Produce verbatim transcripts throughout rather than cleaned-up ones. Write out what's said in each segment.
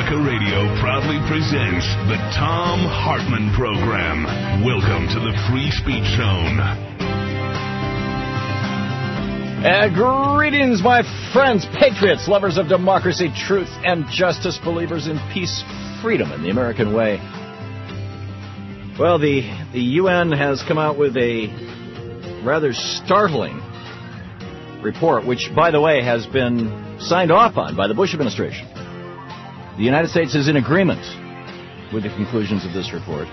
America Radio proudly presents the Thom Hartmann Program. Welcome to the Free Speech Zone. Uh, greetings, my friends, patriots, lovers of democracy, truth, and justice, believers in peace, freedom, and the American way. Well, the, the U N has come out with a rather startling report, which, by the way, has been signed off on by the Bush administration. The United States is in agreement with the conclusions of this report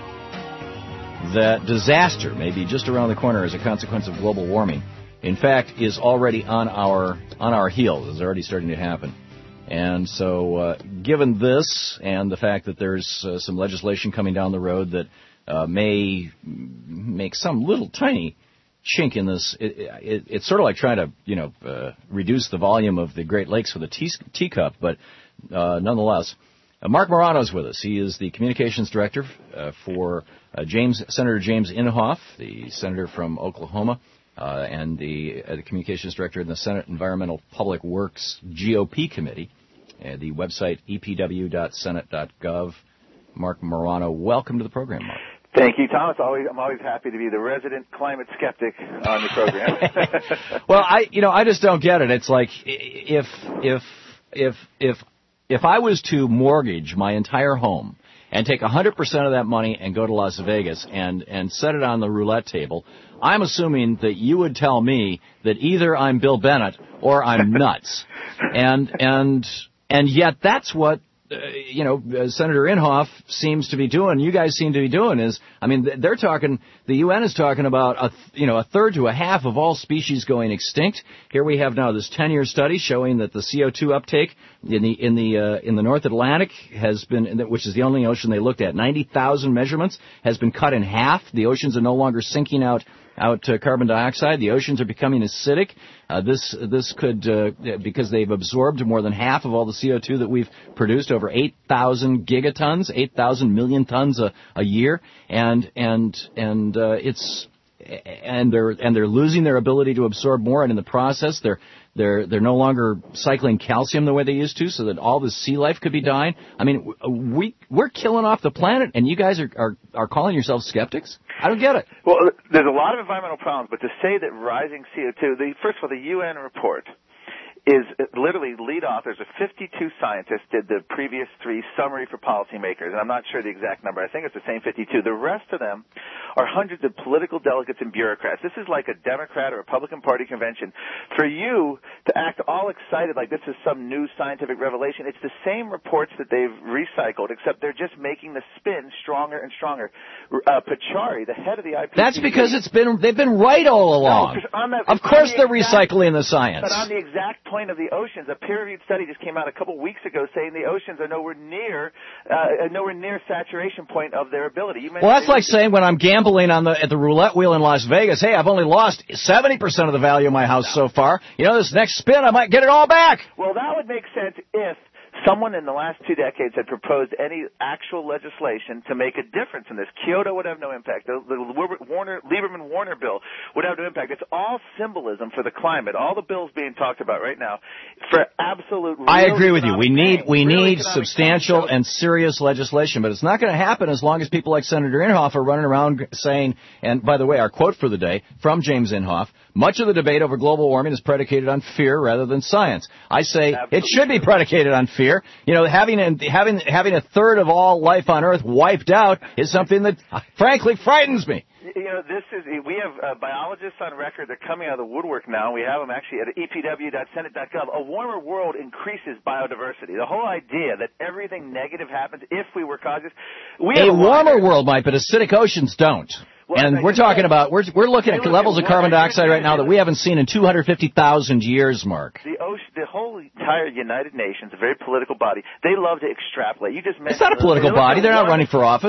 that disaster may be just around the corner as a consequence of global warming. In fact, is already on our on our heels. It's already starting to happen. And so, uh, given this and the fact that there's uh, some legislation coming down the road that uh, may make some little tiny chink in this, it, it, it's sort of like trying to, you know, uh, reduce the volume of the Great Lakes with a tea, teacup, but uh, nonetheless. Uh, Marc Morano's with us. He is the communications director uh, for uh, James Senator James Inhofe, the senator from Oklahoma, uh, and the, uh, the communications director in the Senate Environmental Public Works G O P Committee. Uh, the website e p w dot senate dot gov. Marc Morano, welcome to the program, Marc. Thank you, Tom. It's always, I'm always happy to be the resident climate skeptic on the program. Well, I, you know, I just don't get it. It's like if, if, if, if, if I was to mortgage my entire home and take one hundred percent of that money and go to Las Vegas and, and set it on the roulette table, I'm assuming that you would tell me that either I'm Bill Bennett or I'm nuts. and, and, and yet that's what, Uh, you know, uh, Senator Inhofe seems to be doing, you guys seem to be doing is, I mean, they're talking, the U N is talking about, a, you know, a third to a half of all species going extinct. Here we have now this ten-year study showing that the C O two uptake in the, in the, uh, in the North Atlantic has been, which is the only ocean they looked at, ninety thousand measurements, has been cut in half. The oceans are no longer sinking out out uh, carbon dioxide. The oceans are becoming acidic. Uh, this this could, uh, because they've absorbed more than half of all the C O two that we've produced, over eight thousand gigatons, eight thousand million tons a, a year, and and and uh, it's and they're and they're losing their ability to absorb more, and in the process, they're they're they're no longer cycling calcium the way they used to, so that all the sea life could be dying. I mean, we we're killing off the planet, and you guys are are, are calling yourselves skeptics? I don't get it. Well, there's a lot of environmental problems, but to say that rising C O two, the, first of all, the U N report is literally lead authors of fifty-two scientists did the previous three summary for policymakers, and I'm not sure the exact number. I think it's the same fifty-two. The rest of them are hundreds of political delegates and bureaucrats. This is like a Democrat or Republican Party convention. For you to act all excited like this is some new scientific revelation, it's the same reports that they've recycled, except they're just making the spin stronger and stronger. Uh, Pachauri, the head of the I P C C... That's because it's been they've been right all along. No, on that, of course the they're exact, recycling the science. But on the exact point of the oceans, a peer-reviewed study just came out a couple weeks ago saying the oceans are nowhere near uh, nowhere near saturation point of their ability. You well, that's like saying when I'm gambling on the at the roulette wheel in Las Vegas, hey, I've only lost seventy percent of the value of my house so far. You know, this next spin, I might get it all back. Well, that would make sense if someone in the last two decades had proposed any actual legislation to make a difference in this. Kyoto would have no impact. The, the Warner, Lieberman-Warner bill would have no impact. It's all symbolism for the climate. All the bills being talked about right now for absolute real I agree with you. We need change, we need economic substantial change. and serious legislation, but it's not going to happen as long as people like Senator Inhofe are running around saying, and by the way, our quote for the day from James Inhofe, much of the debate over global warming is predicated on fear rather than science. I say absolutely. It should be predicated on fear. You know, having a, having having a third of all life on Earth wiped out is something that, frankly, frightens me. You know, this is, we have uh, biologists on record. They're coming out of the woodwork now. We have them actually at e p w dot senate dot gov. A warmer world increases biodiversity. The whole idea that everything negative happens if we were cautious. We a have a warmer world might, but acidic oceans don't. Well, and we're talking said, about, we're, we're looking at look levels at of carbon dioxide right now that we haven't seen in two hundred fifty thousand years, Mark. The ocean, the whole entire United Nations, a very political body, they love to extrapolate. You just mentioned... It's not a political body. They're not running for office.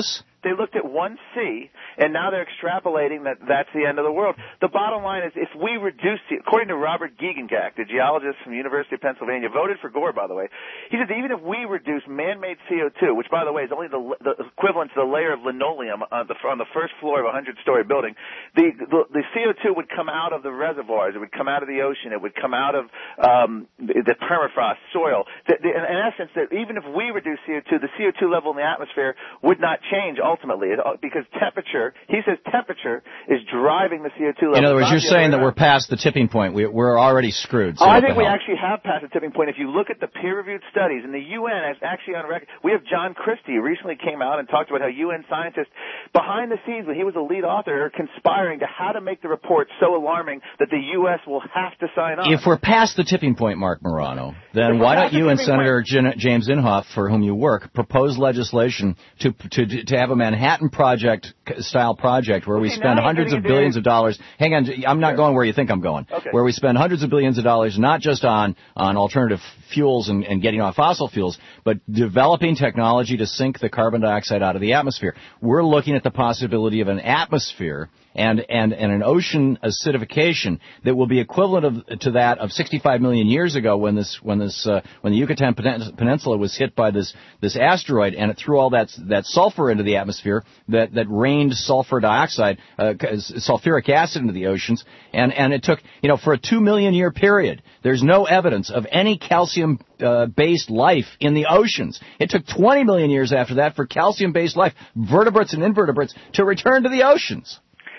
they looked at one C, and now they're extrapolating that that's the end of the world. The bottom line is, if we reduce it, according to Robert Geoghegan, the geologist from the University of Pennsylvania, voted for Gore, by the way, he said even if we reduce man-made C O two, which, by the way, is only the, the equivalent to the layer of linoleum on the, on the first floor of a hundred-story building, the, the, the C O two would come out of the reservoirs, it would come out of the ocean, it would come out of um, the, the permafrost, soil. The, the, in essence, that even if we reduce C O two, the C O two level in the atmosphere would not change ultimately, it, because temperature, he says temperature is driving the C O two level. In other words, you're saying that we're past the tipping point. We, we're already screwed. So oh, I think we actually have passed the tipping point. If you look at the peer-reviewed studies, and the U N is actually on record. We have John Christie, who recently came out and talked about how U N scientists, behind the scenes, when he was a lead author, are conspiring to how to make the report so alarming that the U S will have to sign on. If we're past the tipping point, Mark Morano, then why don't you and Senator point. James Inhofe, for whom you work, propose legislation to to to have a Manhattan Project style project where we okay, spend hundreds of billions of dollars. Hang on, I'm not sure. going where you think I'm going. Okay. Where we spend hundreds of billions of dollars not just on on alternative fuels and, and getting off fossil fuels, but developing technology to sink the carbon dioxide out of the atmosphere. We're looking at the possibility of an atmosphere and and and an ocean acidification that will be equivalent of, to that of sixty-five million years ago when this when this uh, when the Yucatan Peninsula was hit by this this asteroid, and it threw all that that sulfur into the atmosphere that that rained sulfur dioxide, uh, sulfuric acid into the oceans, and and it took, you know, for a two million year period, there's no evidence of any calcium uh, based life in the oceans. It took twenty million years after that for calcium based life, vertebrates and invertebrates, to return to the oceans.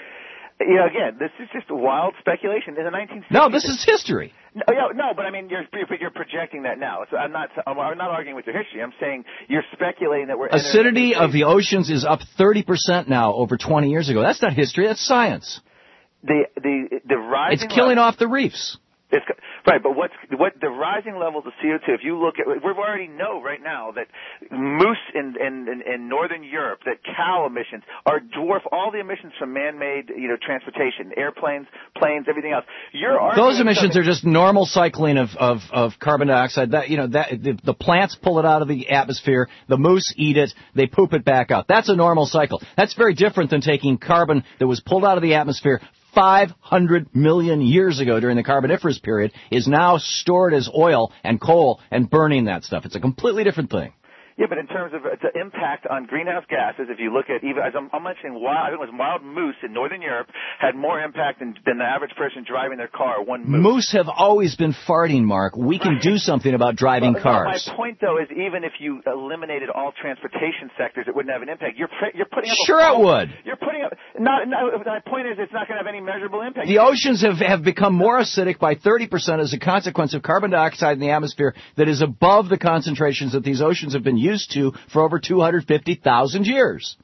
Yeah, again, this is just wild speculation. In the nineteen sixties, no, this is history. No, yeah, no, but I mean, you're you're projecting that now. So I'm not I'm not arguing with your history. I'm saying you're speculating that we're acidity of the oceans is up thirty percent now over twenty years ago. That's not history. That's science. The the the rising. It's killing off the reefs. It's, right, but what's what the rising levels of C O two? If you look at, we already know right now that moose in, in in in northern Europe, that cow emissions are dwarf all the emissions from man-made, you know, transportation, airplanes, planes, everything else. You're Those emissions are just normal cycling of, of of carbon dioxide. That you know that the, the plants pull it out of the atmosphere, the moose eat it, they poop it back out. That's a normal cycle. That's very different than taking carbon that was pulled out of the atmosphere five hundred million years ago during the Carboniferous period, is now stored as oil and coal and burning that stuff. It's a completely different thing. Yeah, but in terms of uh, the impact on greenhouse gases, if you look at even, as I'm, I'm mentioning, wild, I think it was wild moose in northern Europe had more impact than, than the average person driving their car. One moose. Moose have always been farting, Mark. We can do something about driving well, cars. No, my point, though, is even if you eliminated all transportation sectors, it wouldn't have an impact. You're you're putting up. Sure, a it would. You're putting up. Not. No, my point is, it's not going to have any measurable impact. The oceans have have become more acidic by thirty percent as a consequence of carbon dioxide in the atmosphere that is above the concentrations that these oceans have been used to for over two hundred fifty thousand years.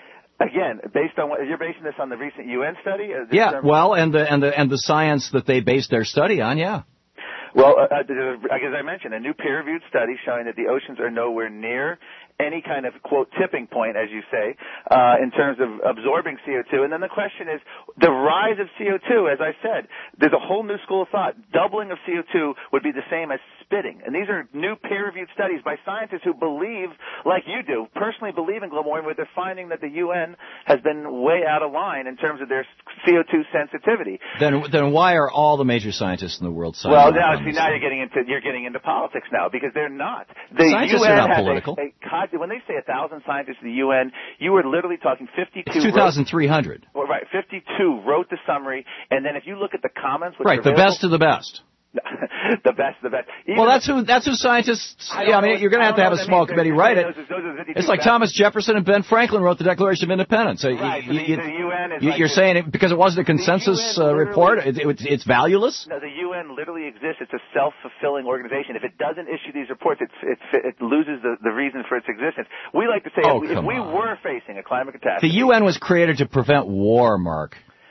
Again, based on what you're basing this on the recent U N study? Yeah, well, and the and the and the science that they based their study on, yeah. Well, uh, as I mentioned, a new peer-reviewed study showing that the oceans are nowhere near any kind of, quote, tipping point, as you say, uh, in terms of absorbing C O two. And then the question is, the rise of C O two, as I said, there's a whole new school of thought. Doubling of C O two would be the same as spitting. And these are new peer-reviewed studies by scientists who believe, like you do, personally believe in global warming, but they're finding that the U N has been way out of line in terms of their C O two sensitivity. Then then why are all the major scientists in the world signing Well, now, on see, now you're getting into you're getting into politics now, because they're not. The scientists U N are not has political. A, a, when they say a thousand scientists in the U N, you were literally talking fifty-two. It's two thousand three hundred. Well, right, fifty-two wrote the summary, and then if you look at the comments, which right, the best of the best. the best, the best. Even well, that's who that's who scientists. I yeah, I mean, you're going to have to have a small committee write it. Those, those it's like best. Thomas Jefferson and Ben Franklin wrote the Declaration of Independence. So right. You, so you, the, the U N is you, like you're the, saying it because it wasn't a consensus uh, report. It, it, it's valueless. No, the U N literally exists. It's a self-fulfilling organization. If it doesn't issue these reports, it's, it's, it loses the, the reason for its existence. We like to say oh, if, we, if we on. were facing a climate catastrophe, the U N was created to prevent war, Mark.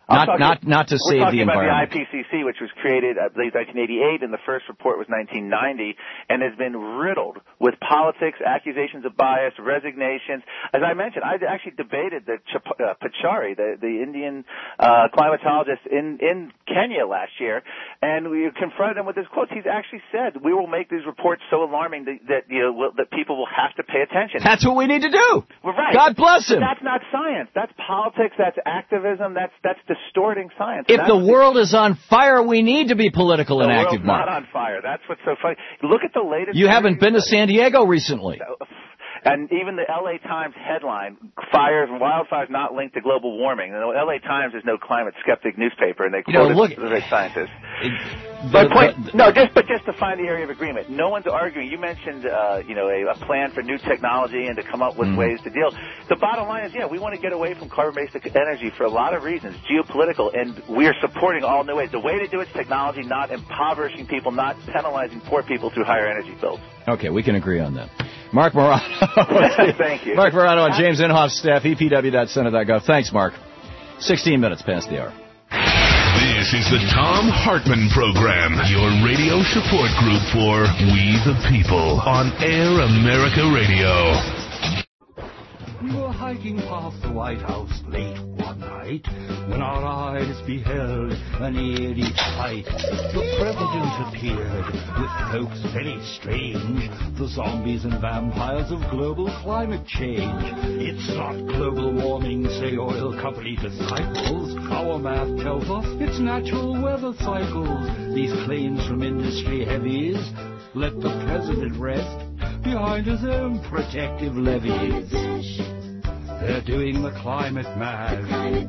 Not talking, not not to save the environment. We're talking about the I P C C, which was created, I believe, nineteen eighty-eight, and the first report was nineteen ninety, and has been riddled with politics, accusations of bias, resignations. As I mentioned, I actually debated the Ch- uh, Pachari, the, the Indian uh, climatologist in, in Kenya last year, and we confronted him with his quotes. He's actually said, we will make these reports so alarming that, that you know, will, that people will have to pay attention. That's what we need to do. Well, right. God bless him. But that's not science. That's politics. That's activism. That's that's distorting science. If the world is on fire, we need to be political and active, Mark. The world's not on fire. That's what's so funny. Look at the latest... You haven't been to San Diego recently. And even the L A Times headline, fires and wildfires not linked to global warming. The L A Times is no climate skeptic newspaper, and they quote you know, look, specific scientists. It, but the, point, the, no, just but just to find the area of agreement. No one's arguing. You mentioned, uh, you know, a, a plan for new technology and to come up with mm-hmm. ways to deal. The bottom line is, yeah, we want to get away from carbon-based energy for a lot of reasons, geopolitical, and we are supporting all new ways. The way to do it is technology, not impoverishing people, not penalizing poor people through higher energy bills. Okay, we can agree on that. Mark Morano. Thank you. Mark Morano on James Inhofe staff, E P W dot senate dot gov. Thanks, Mark. sixteen minutes past the hour. This is the Thom Hartmann Program, your radio support group for We the People on Air America Radio. We were hiking past the White House late one night when our eyes beheld an eerie sight. The president appeared with folks very strange, the zombies and vampires of global climate change. It's not global warming, say oil company disciples. Our math tells us it's natural weather cycles. These claims from industry heavies let the president rest behind his own protective levees. They're doing the climate mash.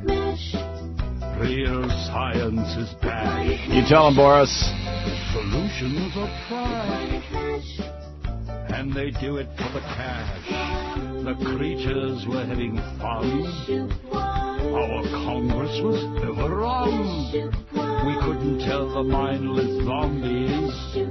Real science is bad. You tell them, Boris. Solutions are trash. And they do it for the cash. The creatures were having fun. Our Congress was overrun. We couldn't tell the mindless zombies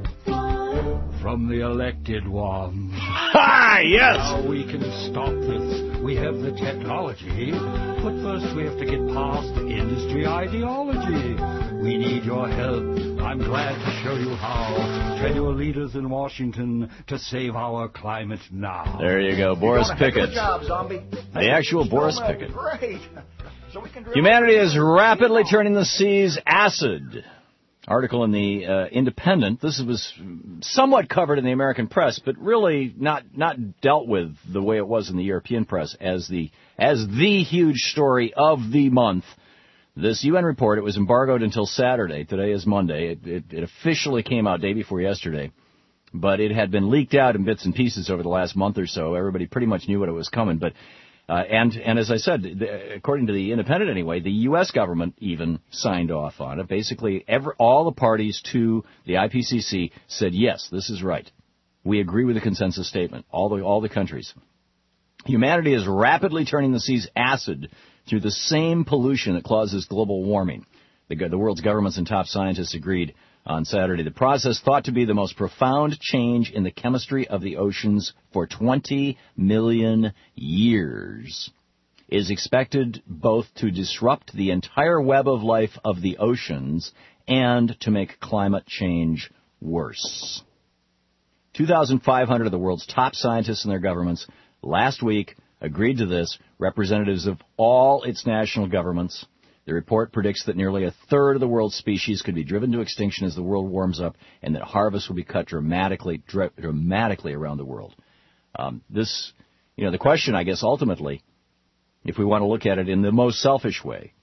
from the elected ones. Ha! Yes! Now we can stop this. We have the technology, but first we have to get past the industry ideology. We need your help. I'm glad to show you how. Tell your leaders in Washington to save our climate now. There you go, Boris Pickett. Good job, zombie. The actual Boris Pickett. Great. So we can Humanity is rapidly turning the seas acid. Article in the uh, Independent. This was somewhat covered in the American press, but really not not dealt with the way it was in the European press as the as the huge story of the month. This U N report, it was embargoed until Saturday. Today is Monday. It, it, it officially came out day before yesterday, but it had been leaked out in bits and pieces over the last month or so. Everybody pretty much knew what it was coming, but Uh, and, and as I said, the, according to the Independent anyway, the U S government even signed off on it. Basically, every, all the parties to the I P C C said, yes, this is right. We agree with the consensus statement, all the, all the countries. Humanity is rapidly turning the seas acid through the same pollution that causes global warming. The, the world's governments and top scientists agreed on Saturday. The process, thought to be the most profound change in the chemistry of the oceans for twenty million years, is expected both to disrupt the entire web of life of the oceans and to make climate change worse. two thousand five hundred of the world's top scientists and their governments last week agreed to this, representatives of all its national governments. The report predicts that nearly a third of the world's species could be driven to extinction as the world warms up, and that harvests will be cut dramatically, dr- dramatically around the world. Um, this, you know, the question, I guess, ultimately, if we want to look at it in the most selfish way,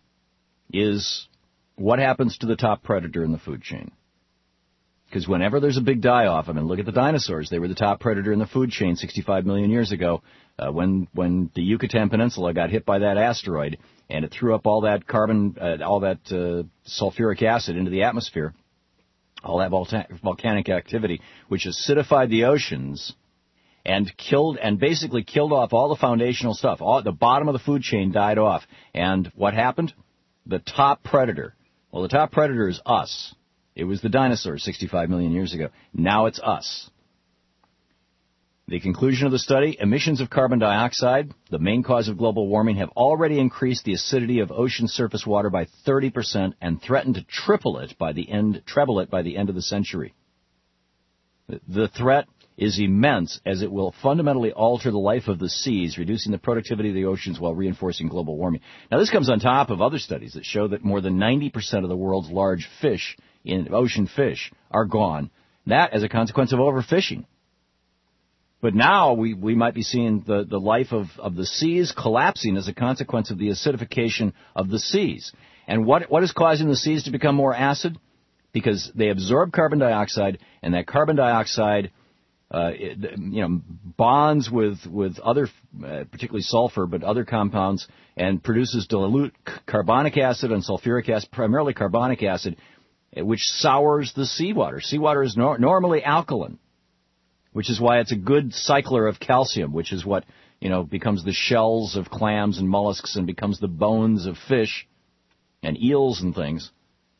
is what happens to the top predator in the food chain? Because whenever there's a big die-off, I mean, look at the dinosaurs. They were the top predator in the food chain sixty-five million years ago uh, when when the Yucatan Peninsula got hit by that asteroid, and it threw up all that carbon, uh, all that uh, sulfuric acid into the atmosphere, all that volta- volcanic activity, which acidified the oceans and killed, and basically killed off all the foundational stuff. All, the bottom of the food chain died off. And what happened? The top predator. Well, the top predator is us. It was the dinosaurs sixty-five million years ago. Now it's us. The conclusion of the study, emissions of carbon dioxide, the main cause of global warming, have already increased the acidity of ocean surface water by thirty percent and threaten to triple it by the end, treble it by the end of the century. The threat is immense, as it will fundamentally alter the life of the seas, reducing the productivity of the oceans while reinforcing global warming. Now, this comes on top of other studies that show that more than ninety percent of the world's large fish, in ocean fish, are gone. That as a consequence of overfishing. But now we, we might be seeing the, the life of, of the seas collapsing as a consequence of the acidification of the seas. And what what is causing the seas to become more acid? Because they absorb carbon dioxide, and that carbon dioxide Uh, it, you know, bonds with with other, uh, particularly sulfur, but other compounds, and produces dilute carbonic acid and sulfuric acid, primarily carbonic acid, which sours the seawater. Seawater is nor- normally alkaline, which is why it's a good cycler of calcium, which is what, you know, becomes the shells of clams and mollusks and becomes the bones of fish and eels and things.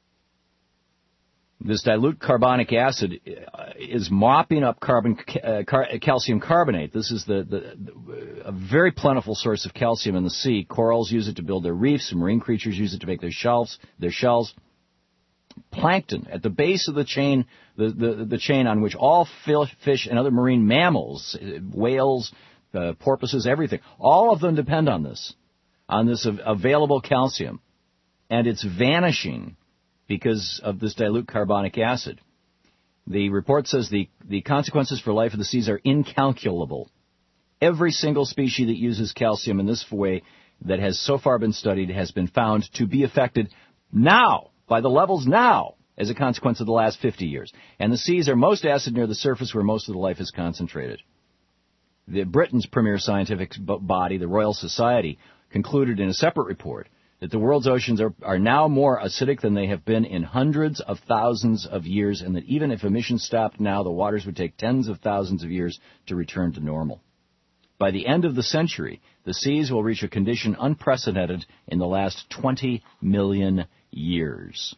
This dilute carbonic acid is mopping up carbon uh, car, calcium carbonate. This is the, the, the a very plentiful source of calcium in the sea. Corals use it to build their reefs. Marine creatures use it to make their shells. Their shells. Plankton at the base of the chain, the the, the chain on which all fish and other marine mammals, whales, uh, porpoises, everything, all of them depend on this, on this available calcium, and it's vanishing because of this dilute carbonic acid. The report says the, the consequences for life of the seas are incalculable. Every single species that uses calcium in this way that has so far been studied has been found to be affected now, by the levels now, as a consequence of the last fifty years. And the seas are most acid near the surface where most of the life is concentrated. The Britain's premier scientific body, the Royal Society, concluded in a separate report that the world's oceans are, are now more acidic than they have been in hundreds of thousands of years, and that even if emissions stopped now, the waters would take tens of thousands of years to return to normal. By the end of the century, the seas will reach a condition unprecedented in the last twenty million years.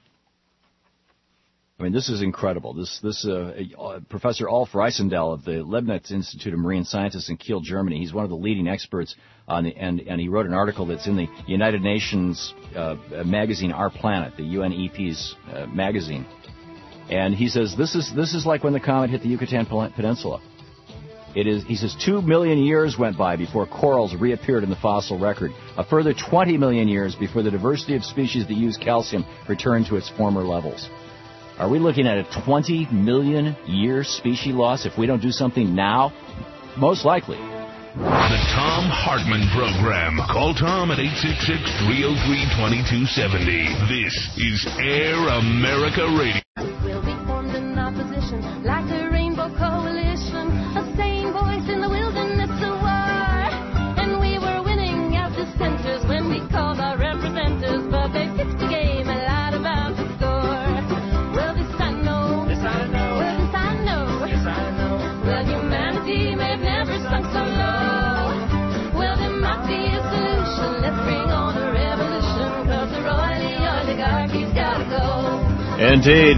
I mean, this is incredible. This, this uh, uh, Professor Ulf Reisendal of the Leibniz Institute of Marine Scientists in Kiel, Germany, he's one of the leading experts on the, and, and he wrote an article that's in the United Nations uh, magazine, Our Planet, the U N E P's uh, magazine. And he says this is this is like when the comet hit the Yucatan Peninsula. It is, he says, two million years went by before corals reappeared in the fossil record. A further twenty million years before the diversity of species that use calcium returned to its former levels. Are we looking at a twenty million year species loss if we don't do something now? Most likely. The Thom Hartmann Program. Call Tom at eight six six, three oh three, two two seven oh. This is Air America Radio. We'll be formed in opposition like the Rainbow Coalition, a sane voice in the wilderness of war. And we were winning as dissenters when we called our representatives, but they pitched the game a lot about the score. Well, this I know. This I know. Well, this I know. Yes, I know. Well, humanity may have never sunk so low. Well, there might be a solution. Let's bring on a revolution, cause the royally oligarchy's gotta go. Indeed.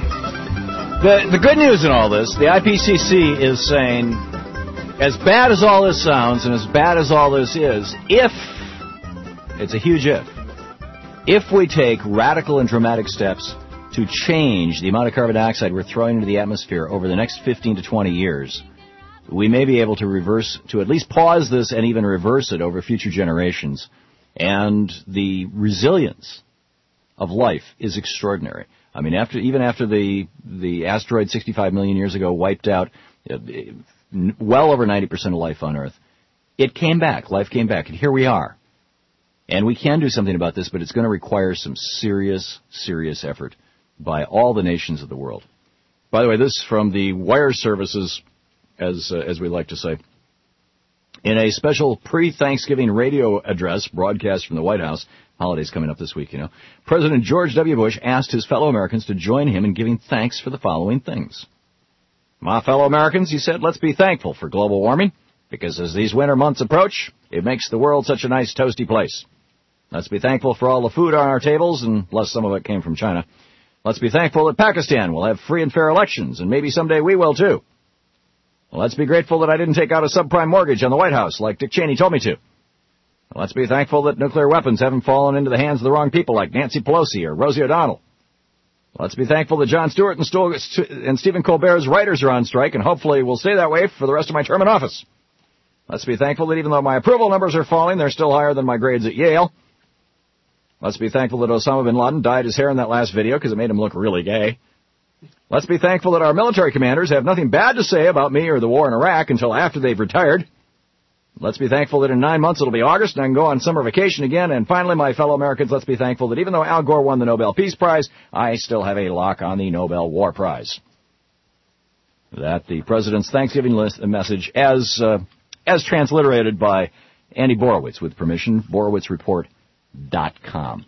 The, the good news in all this, the I P C C is saying, as bad as all this sounds and as bad as all this is, if, it's a huge if, if we take radical and dramatic steps to change the amount of carbon dioxide we're throwing into the atmosphere over the next fifteen to twenty years, we may be able to reverse, to at least pause this and even reverse it over future generations. And the resilience of life is extraordinary. I mean, after even after the the asteroid sixty-five million years ago wiped out uh, well over ninety percent of life on Earth, it came back. Life came back, and here we are. And we can do something about this, but it's going to require some serious, serious effort by all the nations of the world. By the way, this is from the wire services, as uh, as we like to say. In a special pre-Thanksgiving radio address broadcast from the White House, holidays coming up this week, you know, President George W. Bush asked his fellow Americans to join him in giving thanks for the following things. My fellow Americans, he said, let's be thankful for global warming, because as these winter months approach, it makes the world such a nice toasty place. Let's be thankful for all the food on our tables, unless some of it came from China. Let's be thankful that Pakistan will have free and fair elections, and maybe someday we will too. Well, let's be grateful that I didn't take out a subprime mortgage on the White House like Dick Cheney told me to. Well, let's be thankful that nuclear weapons haven't fallen into the hands of the wrong people like Nancy Pelosi or Rosie O'Donnell. Let's be thankful that Jon Stewart and, Sto- and Stephen Colbert's writers are on strike, and hopefully will stay that way for the rest of my term in office. Let's be thankful that even though my approval numbers are falling, they're still higher than my grades at Yale. Let's be thankful that Osama bin Laden dyed his hair in that last video because it made him look really gay. Let's be thankful that our military commanders have nothing bad to say about me or the war in Iraq until after they've retired. Let's be thankful that in nine months it'll be August and I can go on summer vacation again. And finally, my fellow Americans, let's be thankful that even though Al Gore won the Nobel Peace Prize, I still have a lock on the Nobel War Prize. That the President's Thanksgiving list message as uh, as transliterated by Andy Borowitz with permission, borowitz report dot com.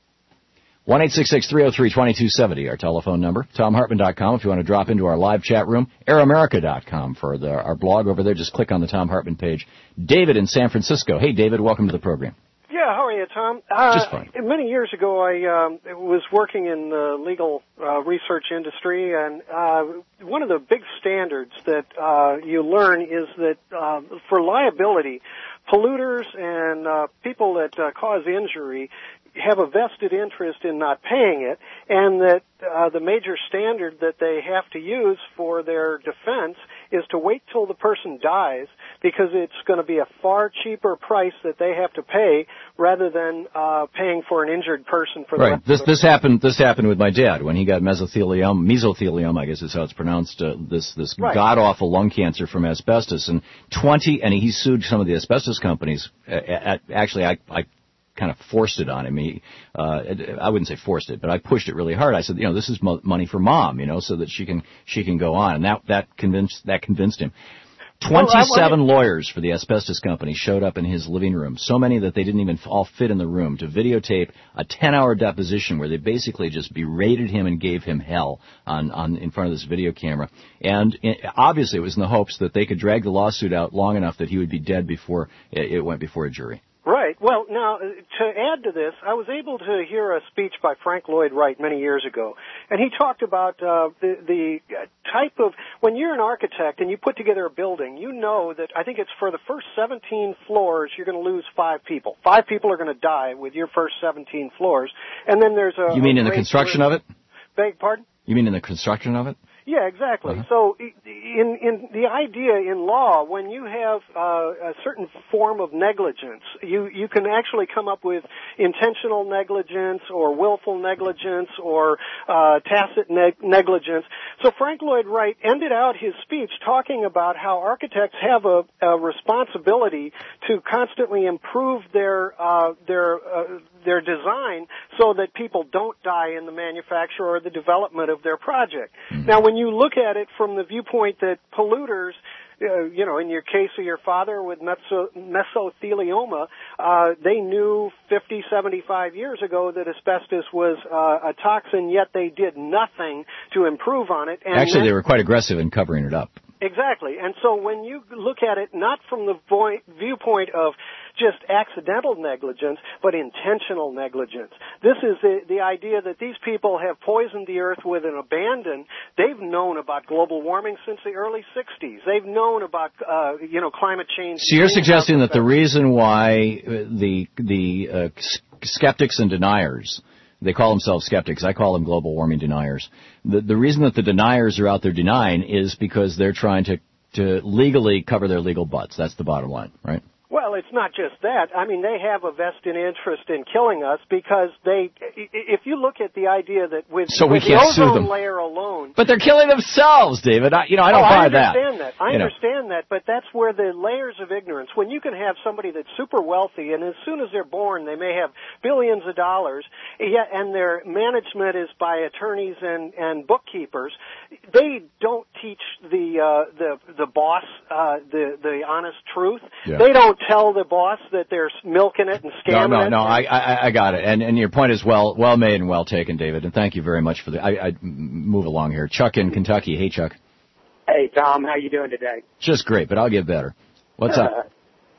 one eight six six, three oh three, two two seven oh, our telephone number. tom hartman dot com if you want to drop into our live chat room. air america dot com for the, our blog over there. Just click on the Tom Hartman page. David in San Francisco. Hey, David, welcome to the program. Yeah, how are you, Tom? Uh, Just fine. Many years ago, I um, was working in the legal uh, research industry, and uh, one of the big standards that uh, you learn is that uh, for liability, polluters and uh, people that uh, cause injury have a vested interest in not paying it, and that uh, the major standard that they have to use for their defense is to wait till the person dies, because it's going to be a far cheaper price that they have to pay rather than uh, paying for an injured person for the right. This this happened. This happened with my dad when he got mesothelioma. Mesothelioma, I guess is how it's pronounced. Uh, this this right. god awful lung cancer from asbestos, and twenty. And he sued some of the asbestos companies. At, at, actually, I. I kind of forced it on him. He, uh, I wouldn't say forced it, but I pushed it really hard. I said, you know, this is mo- money for mom, you know, so that she can, she can go on. And that, that convinced, that convinced him. twenty-seven well, lawyers for the asbestos company showed up in his living room, so many that they didn't even all fit in the room, to videotape a ten-hour deposition where they basically just berated him and gave him hell on, on in front of this video camera. And it, obviously it was in the hopes that they could drag the lawsuit out long enough that he would be dead before it, it went before a jury. Right. Well, now, to add to this, I was able to hear a speech by Frank Lloyd Wright many years ago, and he talked about uh, the, the type of, when you're an architect and you put together a building, you know that, I think it's for the first seventeen floors, you're going to lose five people. Five people are going to die with your first seventeen floors, and then there's a... You mean in the construction of it? Beg pardon? You mean in the construction of it? Yeah, exactly. Uh-huh. So in, in the idea in law, when you have uh, a certain form of negligence, you, you can actually come up with intentional negligence or willful negligence or uh, tacit neg- negligence. So Frank Lloyd Wright ended out his speech talking about how architects have a, a responsibility to constantly improve their uh, their uh, their design so that people don't die in the manufacture or the development of their project. Mm-hmm. Now, when you look at it from the viewpoint that polluters, uh, you know, in your case of your father with meso- mesothelioma, uh, they knew fifty, seventy-five years ago that asbestos was uh, a toxin, yet they did nothing to improve on it. And Actually, then, they were quite aggressive in covering it up. Exactly. And so when you look at it not from the vo- viewpoint of just accidental negligence, but intentional negligence. This is the, the idea that these people have poisoned the earth with an abandon. They've known about global warming since the early sixties. They've known about, uh, you know, climate change. So you're suggesting that the reason why the, the uh, skeptics and deniers, they call themselves skeptics, I call them global warming deniers. The, the reason that the deniers are out there denying is because they're trying to, to legally cover their legal butts. That's the bottom line, right? Well, it's not just that. I mean, they have a vested interest in killing us because they, if you look at the idea that with, so we with can't the ozone sue them. layer alone. But they're killing themselves, David. I, you know, I don't oh, buy I that. understand that. I you understand know. that, but that's where the layers of ignorance, when you can have somebody that's super wealthy and as soon as they're born they may have billions of dollars, yet, and their management is by attorneys and, and bookkeepers, they don't teach the, uh, the, the boss, uh, the, the honest truth. Yeah. They don't tell the boss that they're milking it and scamming no, no, it. No, no, I, I, I got it. And, and your point is well, well made and well taken, David. And thank you very much for the, I, I move along here. Chuck in Kentucky. Hey, Chuck. Hey, Tom. How you doing today? Just great, but I'll get better. What's uh, up?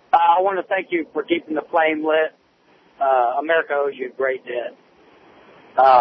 I want to thank you for keeping the flame lit. Uh, America owes you a great debt. Uh,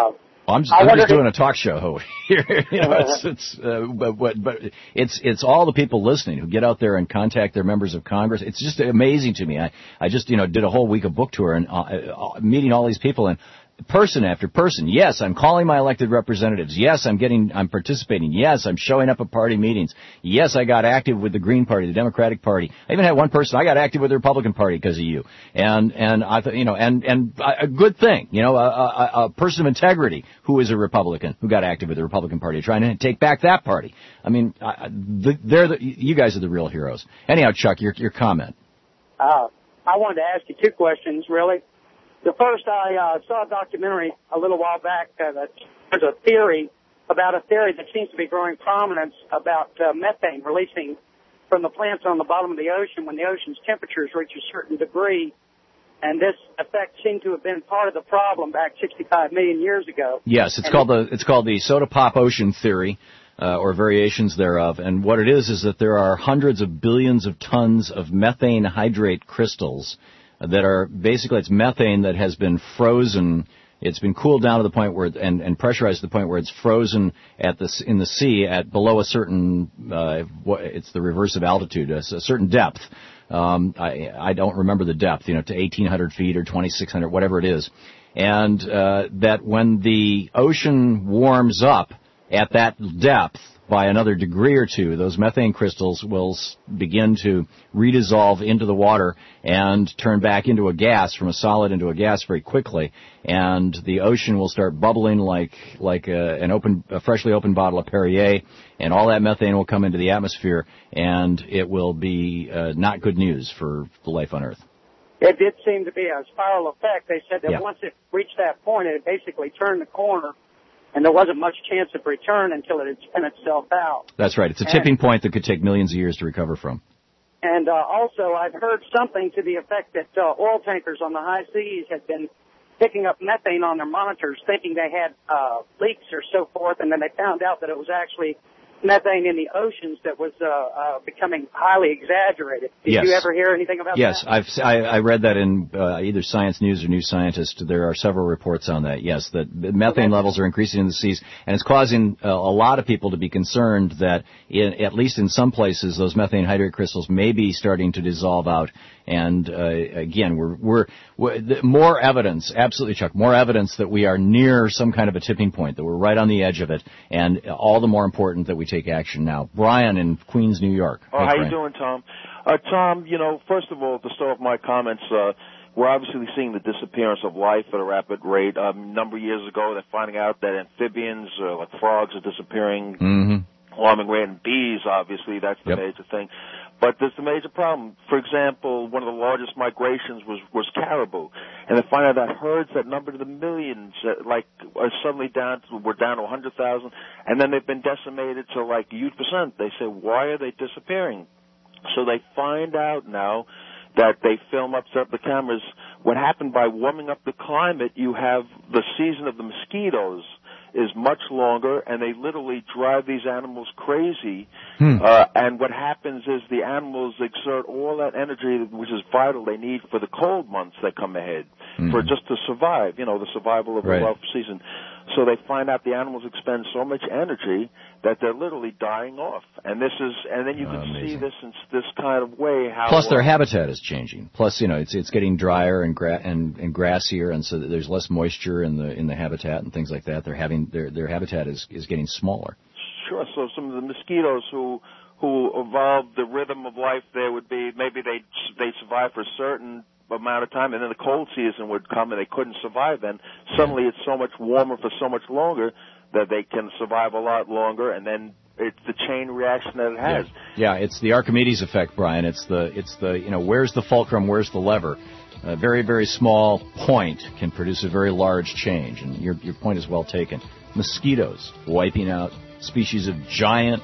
Well, I'm just, I I'm just wondered doing if- a talk show here. you know, it's it's uh, but, but but it's it's all the people listening who get out there and contact their members of Congress. It's just amazing to me. I I just you know did a whole week of book tour and uh, uh, meeting all these people and. Person after person. Yes, I'm calling my elected representatives. Yes, I'm getting, I'm participating. Yes, I'm showing up at party meetings. Yes, I got active with the Green Party, the Democratic Party. I even had one person, I got active with the Republican Party because of you. And, and I thought, you know, and, and a good thing, you know, a, a, a person of integrity who is a Republican who got active with the Republican Party, trying to take back that party. I mean, I, the, they're the, you guys are the real heroes. Anyhow, Chuck, your, your comment. Uh, I wanted to ask you two questions, really. The first, I uh, saw a documentary a little while back uh, that there's a theory about a theory that seems to be growing prominence about uh, methane releasing from the plants on the bottom of the ocean when the ocean's temperatures reach a certain degree. And this effect seemed to have been part of the problem back sixty-five million years ago. Yes, it's and called the it's called the soda pop ocean theory, uh, or variations thereof. And what it is is that there are hundreds of billions of tons of methane hydrate crystals that are basically, it's methane that has been frozen. It's been cooled down to the point where, and, and pressurized to the point where it's frozen at the, in the sea at below a certain, uh, it's the reverse of altitude, a, a certain depth. Um, I, I don't remember the depth, you know, to eighteen hundred feet or twenty-six hundred, whatever it is. And, uh, that when the ocean warms up at that depth, by another degree or two, those methane crystals will begin to redissolve into the water and turn back into a gas, from a solid into a gas very quickly, and the ocean will start bubbling like like a, an open, a freshly opened bottle of Perrier, and all that methane will come into the atmosphere, and it will be uh, not good news for the life on Earth. it did seem to be a spiral effect. They said that yeah. once it reached that point, it basically turned the corner, and there wasn't much chance of return until it had spun itself out. That's right. It's a and, tipping point that could take millions of years to recover from. And uh, also, I've heard something to the effect that uh, oil tankers on the high seas had been picking up methane on their monitors, thinking they had uh, leaks or so forth, and then they found out that it was actually methane in the oceans that was uh, uh, becoming highly exaggerated. Did yes. you ever hear anything about yes, that? Yes, I've I, I read that in uh, either Science News or New Scientist. There are several reports on that. Yes, that the methane okay. levels are increasing in the seas, and it's causing uh, a lot of people to be concerned that, in, at least in some places, those methane hydrate crystals may be starting to dissolve out. And uh, again, we're, we're, we're more evidence, absolutely, Chuck, more evidence that we are near some kind of a tipping point, that we're right on the edge of it, and all the more important that we take action now. Brian in Queens, New York. Oh, hey, how Brian. you doing, Tom? Uh, Tom, you know, first of all, to start off my comments, uh, we're obviously seeing the disappearance of life at a rapid rate. Um, a number of years ago, they're finding out that amphibians, uh, like frogs, are disappearing. Mm-hmm. Alarming rate, and bees, obviously, that's the yep. major thing. But there's a major problem. For example, one of the largest migrations was, was caribou. And they find out that herds that numbered the millions, uh, like, are suddenly down to, we're down to one hundred thousand, and then they've been decimated to, like, a huge percent. They say, why are they disappearing? So they find out now that they film up, set up the cameras. What happened by warming up the climate, you have the season of the mosquitoes is much longer, and they literally drive these animals crazy. Hmm. Uh, and what happens is the animals exert all that energy, which is vital, they need for the cold months that come ahead, mm-hmm. for just to survive, you know, the survival of right. the rough season. So they find out the animals expend so much energy that they're literally dying off. And this is, and then you oh, can amazing. see this in this kind of way how. Plus, their uh, habitat is changing. Plus, you know, it's it's getting drier and gra- and, and grassier, and so there's less moisture in the in the habitat and things like that. They're having their their habitat is is getting smaller. Sure. So some of the mosquitoes who who evolved the rhythm of life there would be maybe they they survive for a certain amount of time, and then the cold season would come and they couldn't survive then. Suddenly it's so much warmer for so much longer that they can survive a lot longer, and then it's the chain reaction that it has. Yeah, yeah, it's the Archimedes effect, Brian. It's the it's the you know, where's the fulcrum, where's the lever? A very, very small point can produce a very large change, and your your point is well taken. Mosquitoes wiping out species of giant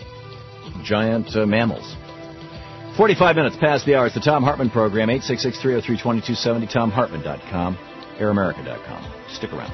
giant uh, mammals. forty-five minutes past the hour. It's the Tom Hartman Program, eight six six, three oh three, two two seven oh, tom hartman dot com, air america dot com. Stick around.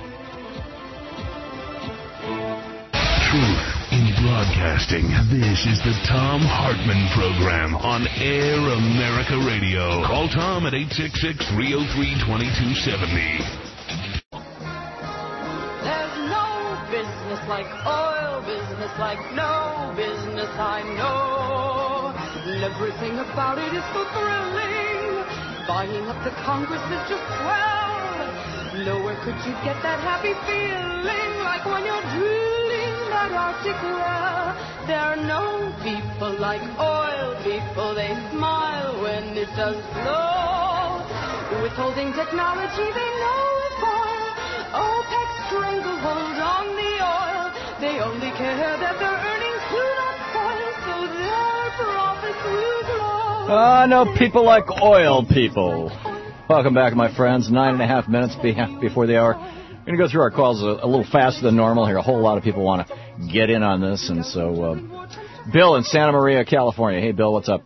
Truth in broadcasting. This is the Tom Hartman Program on Air America Radio. Call Tom at eight six six, three oh three, two two seven oh. There's no business like oil, business like no business I know. Everything about it is so thrilling. Buying up the Congress is just swell. Nowhere could you get that happy feeling like when you're drilling that Arctic well. There are no people like oil people. They smile when it does blow. Withholding technology, they know it's oil. OPEC stranglehold on the oil. They only care that their earnings do not spoil, so their profits will grow. Ah, uh, no people like oil people. Welcome back, my friends. Nine and a half minutes be- before the hour. We're going to go through our calls a, a little faster than normal here. A whole lot of people want to get in on this, and so uh, Bill in Santa Maria, California. Hey, Bill, what's up?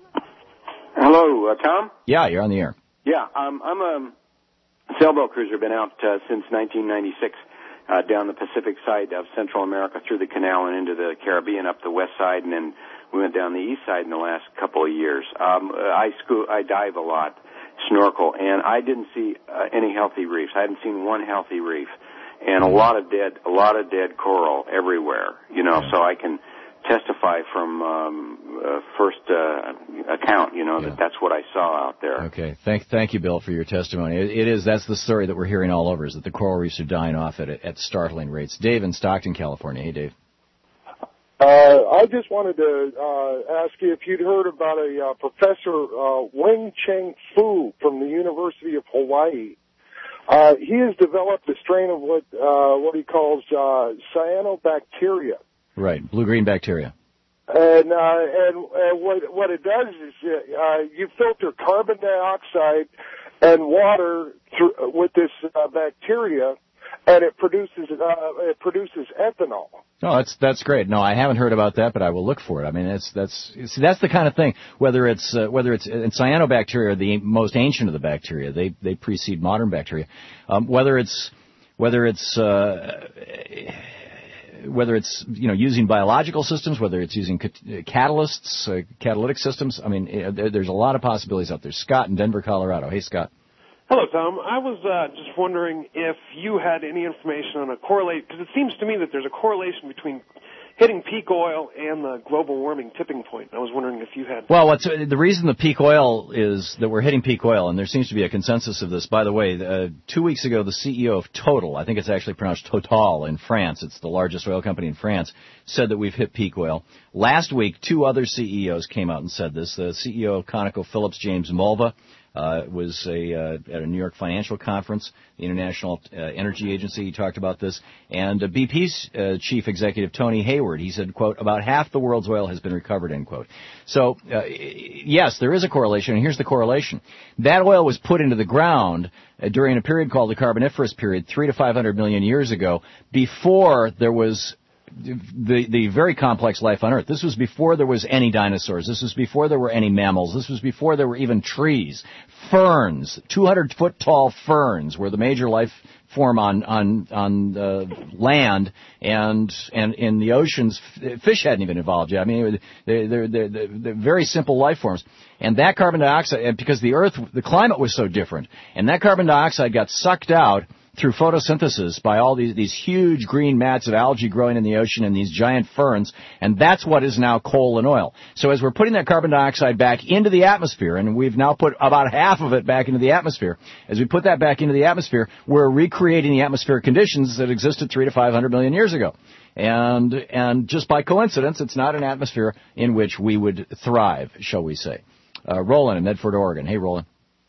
Hello, uh, Tom? Yeah, you're on the air. Yeah, um, I'm a sailboat cruiser, been out uh, since nineteen ninety-six uh, down the Pacific side of Central America through the canal and into the Caribbean up the west side, and then we went down the east side in the last couple of years. Um, I, sco- I dive a lot, snorkel, and I didn't see uh, any healthy reefs. I hadn't seen one healthy reef, and a lot of dead, a lot of dead coral everywhere. You know, so I can testify from um, uh, first uh, account, you know, yeah. that that's what I saw out there. Okay. Thank thank you, Bill, for your testimony. It, it is, that's the story that we're hearing all over, is that the coral reefs are dying off at at startling rates. Dave in Stockton, California. Hey, Dave. Uh, I just wanted to uh, ask you if you'd heard about a uh, Professor uh, Wing Cheng Fu from the University of Hawaii. Uh, he has developed a strain of what uh, what he calls uh, cyanobacteria. Right, blue-green bacteria. And, uh, and, and what, what it does is uh, you filter carbon dioxide and water through, with this uh, bacteria, and it produces uh, it produces ethanol. Oh, that's that's great. No, I haven't heard about that, but I will look for it. I mean, that's that's see, that's the kind of thing. Whether it's uh, whether it's and cyanobacteria are the most ancient of the bacteria. They they precede modern bacteria. Um, whether it's whether it's uh, whether it's, you know, using biological systems, whether it's using catalysts, uh, catalytic systems. I mean, there, there's a lot of possibilities out there. Scott in Denver, Colorado. Hey, Scott. Hello, Tom. I was uh, just wondering if you had any information on a correlate, because it seems to me that there's a correlation between hitting peak oil and the global warming tipping point. I was wondering if you had... Well, what's, uh, the reason the peak oil is that we're hitting peak oil, and there seems to be a consensus of this. By the way, uh, two weeks ago, the C E O of Total, I think it's actually pronounced Total in France, it's the largest oil company in France, said that we've hit peak oil. Last week, two other C E Os came out and said this. The C E O of ConocoPhillips, James Mulva, Uh, was a, uh, at a New York financial conference, the International uh, Energy Agency. He talked about this. And uh, B P's uh, chief executive, Tony Hayward, he said, quote, about half the world's oil has been recovered, end quote. So, uh, yes, there is a correlation, and here's the correlation. That oil was put into the ground uh, during a period called the Carboniferous period, three to five hundred million years ago, before there was the the very complex life on Earth. This was before there was any dinosaurs. This was before there were any mammals. This was before there were even trees. Ferns, two hundred foot tall ferns were the major life form on on on uh, land, and and in the oceans, fish hadn't even evolved yet. I mean, they're they're, they're, they're very simple life forms. And that carbon dioxide, because the Earth, the climate was so different, and that carbon dioxide got sucked out through photosynthesis by all these, these huge green mats of algae growing in the ocean and these giant ferns, and that's what is now coal and oil. So as we're putting that carbon dioxide back into the atmosphere, and we've now put about half of it back into the atmosphere, as we put that back into the atmosphere, we're recreating the atmospheric conditions that existed three to five hundred million years ago. And, and just by coincidence, it's not an atmosphere in which we would thrive, shall we say. Uh, Roland in Medford, Oregon. Hey, Roland.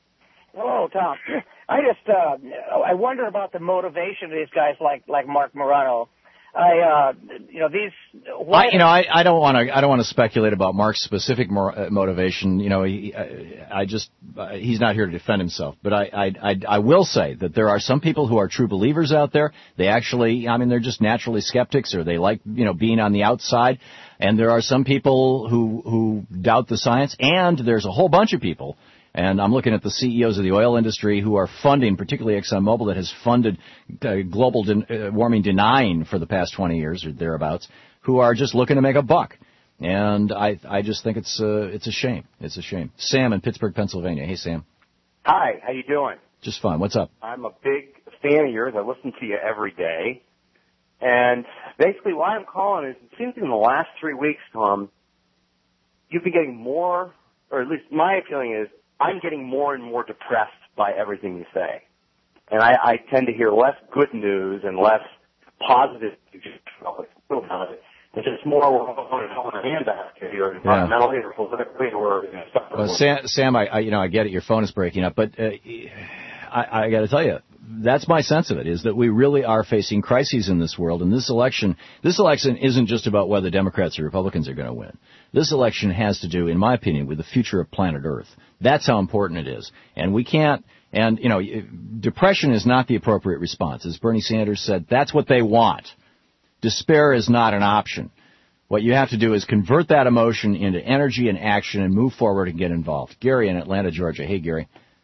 Hello, Tom. I just, uh, I wonder about the motivation of these guys like, like Mark Morano. I, uh, you know, these, I, you know, I, I don't want to, I don't want to speculate about Mark's specific more, uh, motivation. You know, he, I, I just, uh, he's not here to defend himself. But I, I, I, I will say that there are some people who are true believers out there. They actually, I mean, they're just naturally skeptics, or they like, you know, being on the outside. And there are some people who, who doubt the science. And there's a whole bunch of people. And I'm looking at the C E Os of the oil industry who are funding, particularly ExxonMobil, that has funded uh, global de- uh, warming denying for the past twenty years or thereabouts, who are just looking to make a buck. And I, I just think it's uh, it's a shame. It's a shame. Sam in Pittsburgh, Pennsylvania. Hey, Sam. Hi. How you doing? Just fine. What's up? I'm a big fan of yours. I listen to you every day. And basically why I'm calling is it seems in the last three weeks, Tom, you've been getting more, or at least my feeling is, I'm getting more and more depressed by everything you say. And I, I tend to hear less good news and less positive about it. It's just more we're going to hold our hand back here, environmentally or politically or you know, stuff. Well, Sam, Sam I, I, you know, I get it. Your phone is breaking up, but uh, I, I got to tell you, that's my sense of it, is that we really are facing crises in this world. And this election, this election isn't just about whether Democrats or Republicans are going to win. This election has to do, in my opinion, with the future of planet Earth. That's how important it is. And we can't, and, you know, depression is not the appropriate response. As Bernie Sanders said, that's what they want. Despair is not an option. What you have to do is convert that emotion into energy and action and move forward and get involved. Gary in Atlanta, Georgia. Hey, Gary.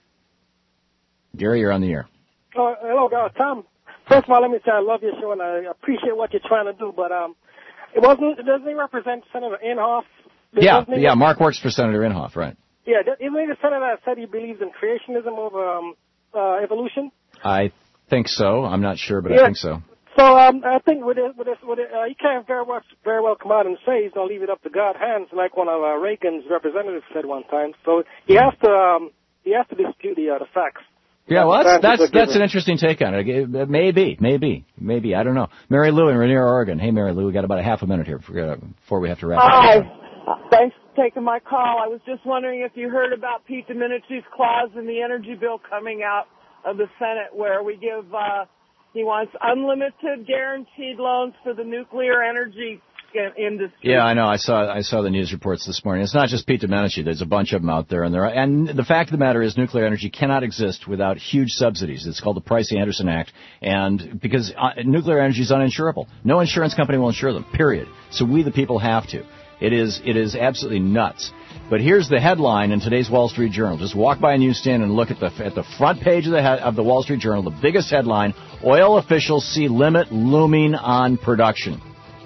Gary, you're on the air. Oh, hello, God. Tom, first of all, let me say I love your show and I appreciate what you're trying to do, but um, it wasn't, doesn't he represent Senator Inhofe? Yeah, yeah, Mark works for Senator Inhofe, right. Yeah, isn't he the senator that said he believes in creationism over um, uh, evolution? I think so. I'm not sure, but yeah. I think so. So um, I think with it, with it, with it, uh, he can't very well, very well come out and say he's going to leave it up to God's hands, like one of uh, Reagan's representatives said one time. So he has to um, he has to dispute the uh, the facts. Yeah, well, that's that's that's an interesting take on it. Maybe, maybe, maybe. I don't know. Mary Lou in Rainier, Oregon. Hey, Mary Lou, we got about a half a minute here before we have to wrap up. Hi. Thanks for taking my call. I was just wondering if you heard about Pete Domenici's clause in the energy bill coming out of the Senate where we give, uh, he wants unlimited guaranteed loans for the nuclear energy industry. Yeah, I know. I saw I saw the news reports this morning. It's not just Pete Domenici. There's a bunch of them out there, and there are, and the fact of the matter is, nuclear energy cannot exist without huge subsidies. It's called the Price-Anderson Act, and because uh, nuclear energy is uninsurable, no insurance company will insure them. Period. So we, the people, have to. It is it is absolutely nuts. But here's the headline in today's Wall Street Journal. Just walk by a newsstand and look at the at the front page of the of the Wall Street Journal. The biggest headline: oil officials see limit looming on production.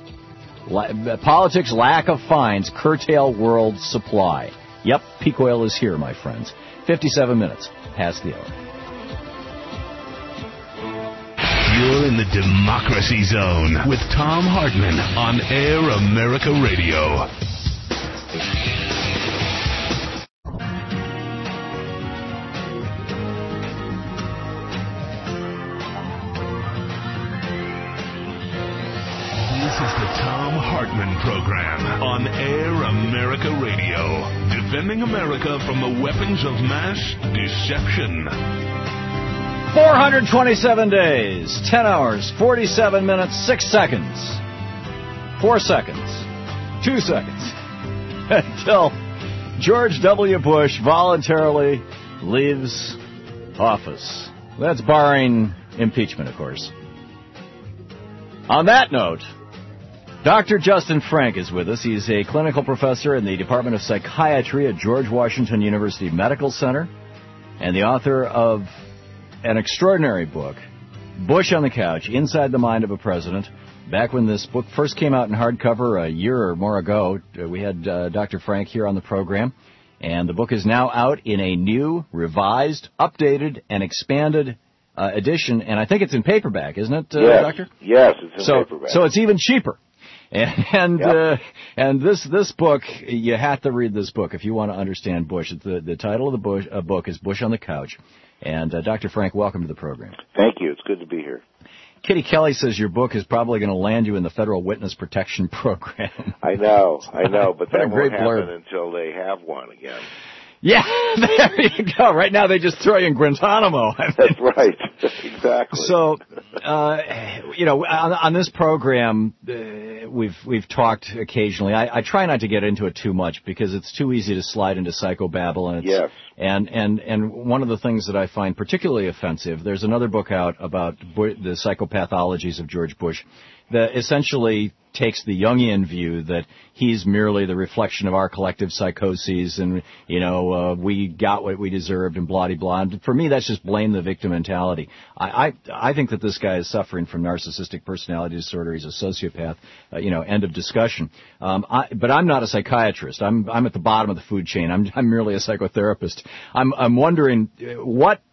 La- politics, lack of fines, curtail world supply. Yep, peak oil is here, my friends. fifty-seven minutes past the hour. You're in the Democracy Zone with Tom Hartman on Air America Radio. This is the Tom Hartman Program on Air America Radio, defending America from the weapons of mass deception. four hundred twenty-seven days, ten hours, forty-seven minutes, six seconds, four seconds, two seconds, until George W. Bush voluntarily leaves office. That's barring impeachment, of course. On that note, Doctor Justin Frank is with us. He's a clinical professor in the Department of Psychiatry at George Washington University Medical Center and the author of an extraordinary book, Bush on the Couch, Inside the Mind of a President. Back when this book first came out in hardcover a year or more ago, we had uh, Doctor Frank here on the program, and the book is now out in a new, revised, updated, and expanded uh, edition, and I think it's in paperback, isn't it, uh, yes. Doctor? Yes, it's in so, paperback. So it's even cheaper. And and, yep. uh, and this this book, you have to read this book if you want to understand Bush. The the title of the Bush, uh, book is Bush on the Couch. And uh, Doctor Frank, welcome to the program. Thank you. It's good to be here. Kitty Kelly says your book is probably going to land you in the Federal Witness Protection Program. I know, I know, but that won't happen blurb. until they have one again. Yeah, there you go. Right now they just throw you in Guantanamo. I mean, That's right. Exactly. So, uh, you know, on, on this program, uh, we've we've talked occasionally. I, I try not to get into it too much because it's too easy to slide into psychobabble. And it's, yes. And and and one of the things that I find particularly offensive. There's another book out about Bu- the psychopathologies of George Bush that essentially takes the Jungian view that he's merely the reflection of our collective psychoses and, you know, uh, we got what we deserved and blah-de-blah. And for me, that's just blame the victim mentality. I, I, I think that this guy is suffering from narcissistic personality disorder. He's a sociopath, uh, you know, end of discussion. Um, I, but I'm not a psychiatrist. I'm, I'm at the bottom of the food chain. I'm, I'm merely a psychotherapist. I'm, I'm wondering what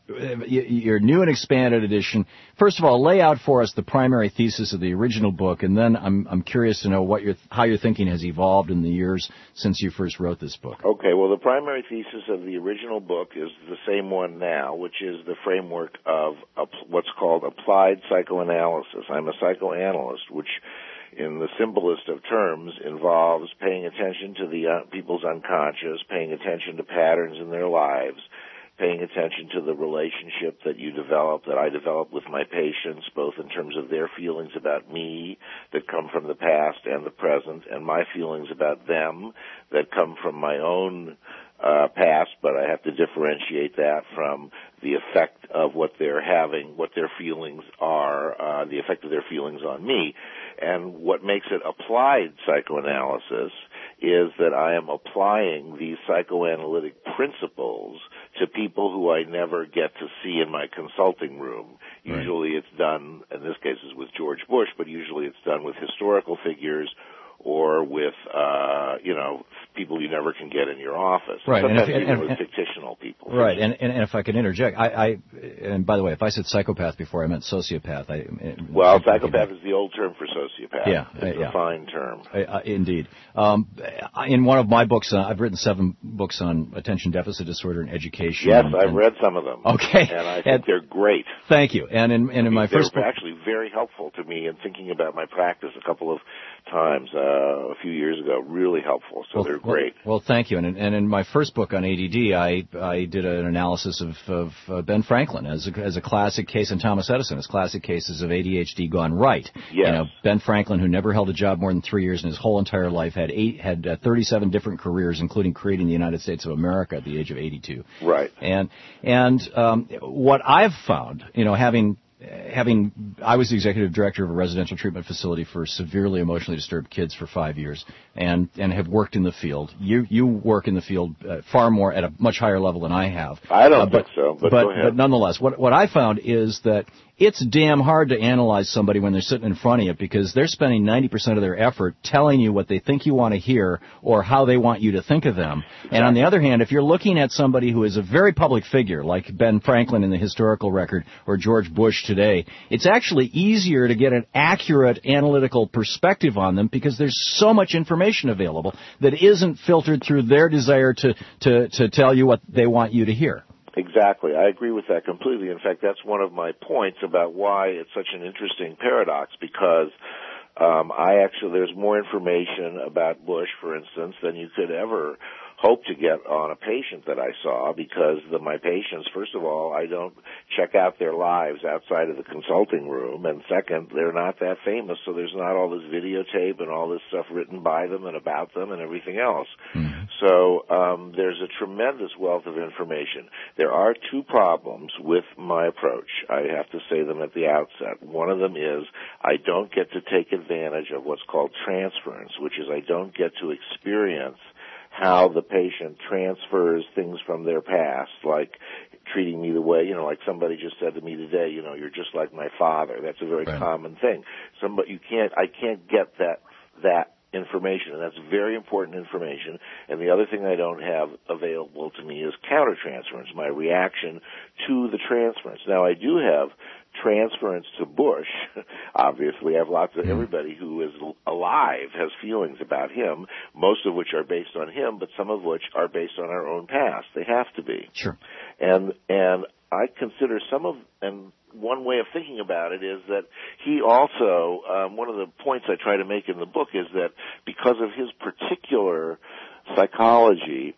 your new and expanded edition. First of all, lay out for us the primary thesis of the original book, and then I'm I'm curious to know what your how your thinking has evolved in the years since you first wrote this book. Okay, well, the primary thesis of the original book is the same one now, which is the framework of what's called applied psychoanalysis. I'm a psychoanalyst, which in the simplest of terms, involves paying attention to the uh, people's unconscious, paying attention to patterns in their lives, paying attention to the relationship that you develop, that I develop with my patients, both in terms of their feelings about me that come from the past and the present, and my feelings about them that come from my own uh, past, but I have to differentiate that from the effect of what they're having, what their feelings are, uh, the effect of their feelings on me. And what makes it applied psychoanalysis is that I am applying these psychoanalytic principles to people who I never get to see in my consulting room. Right. Usually it's done, in this case it's with George Bush, but usually it's done with historical figures or with, uh, you know, people you never can get in your office. Right. Sometimes and if, even and, with and, fictional people. Right. And, and, and if I could interject, I, I, and by the way, if I said psychopath before, I meant sociopath. I, well, psychopath is the old term for sociopath. Yeah. It's uh, yeah. a fine term. Uh, uh, indeed. Um, in one of my books, uh, I've written seven books on attention deficit disorder and education. Yes, and, I've and, read some of them. Okay. And I think and, they're great. Thank you. And in, and in I mean, my first they're book, actually very helpful to me in thinking about my practice a couple of times uh, a few years ago. Really helpful. So well, they're great. Well, well, thank you. And, and in my first book on A D D, I I did an analysis of, of uh, Ben Franklin as a, as a classic case, and Thomas Edison as classic cases of A D H D gone right. Yes. You know, Ben Franklin, who never held a job more than three years in his whole entire life, had eight had uh, thirty-seven different careers, including creating the United States of America at the age of eighty-two. Right. And and um, what I've found, you know, having having I was the executive director of a residential treatment facility for severely emotionally disturbed kids for five years, and and have worked in the field. You you work in the field uh, far more at a much higher level than I have. I don't uh, but, think so, but, but go ahead. But nonetheless, what what I found is that it's damn hard to analyze somebody when they're sitting in front of you, because they're spending ninety percent of their effort telling you what they think you want to hear or how they want you to think of them. Exactly. And on the other hand, if you're looking at somebody who is a very public figure, like Ben Franklin in the historical record or George Bush today, it's actually easier to get an accurate analytical perspective on them because there's so much information available that isn't filtered through their desire to, to, to tell you what they want you to hear. Exactly. I agree with that completely. In fact, that's one of my points about why it's such an interesting paradox, because um, I actually, there's more information about Bush, for instance, than you could ever hope to get on a patient that I saw, because the, my patients, first of all, I don't check out their lives outside of the consulting room, and second, they're not that famous, so there's not all this videotape and all this stuff written by them and about them and everything else. Mm-hmm. So um, there's a tremendous wealth of information. There are two problems with my approach. I have to say them at the outset. One of them is I don't get to take advantage of what's called transference, which is I don't get to experience how the patient transfers things from their past, like treating me the way, you know, like somebody just said to me today, you know, you're just like my father. That's a very right. common thing. Somebody, you can't, I can't get that, that information, and that's very important information. And the other thing I don't have available to me is countertransference, my reaction to the transference. Now, I do have transference to Bush. Obviously, I have lots of everybody who is alive has feelings about him, most of which are based on him, but some of which are based on our own past. They have to be. Sure. And and I consider some of, and one way of thinking about it is that he also, um, one of the points I try to make in the book is that because of his particular psychology,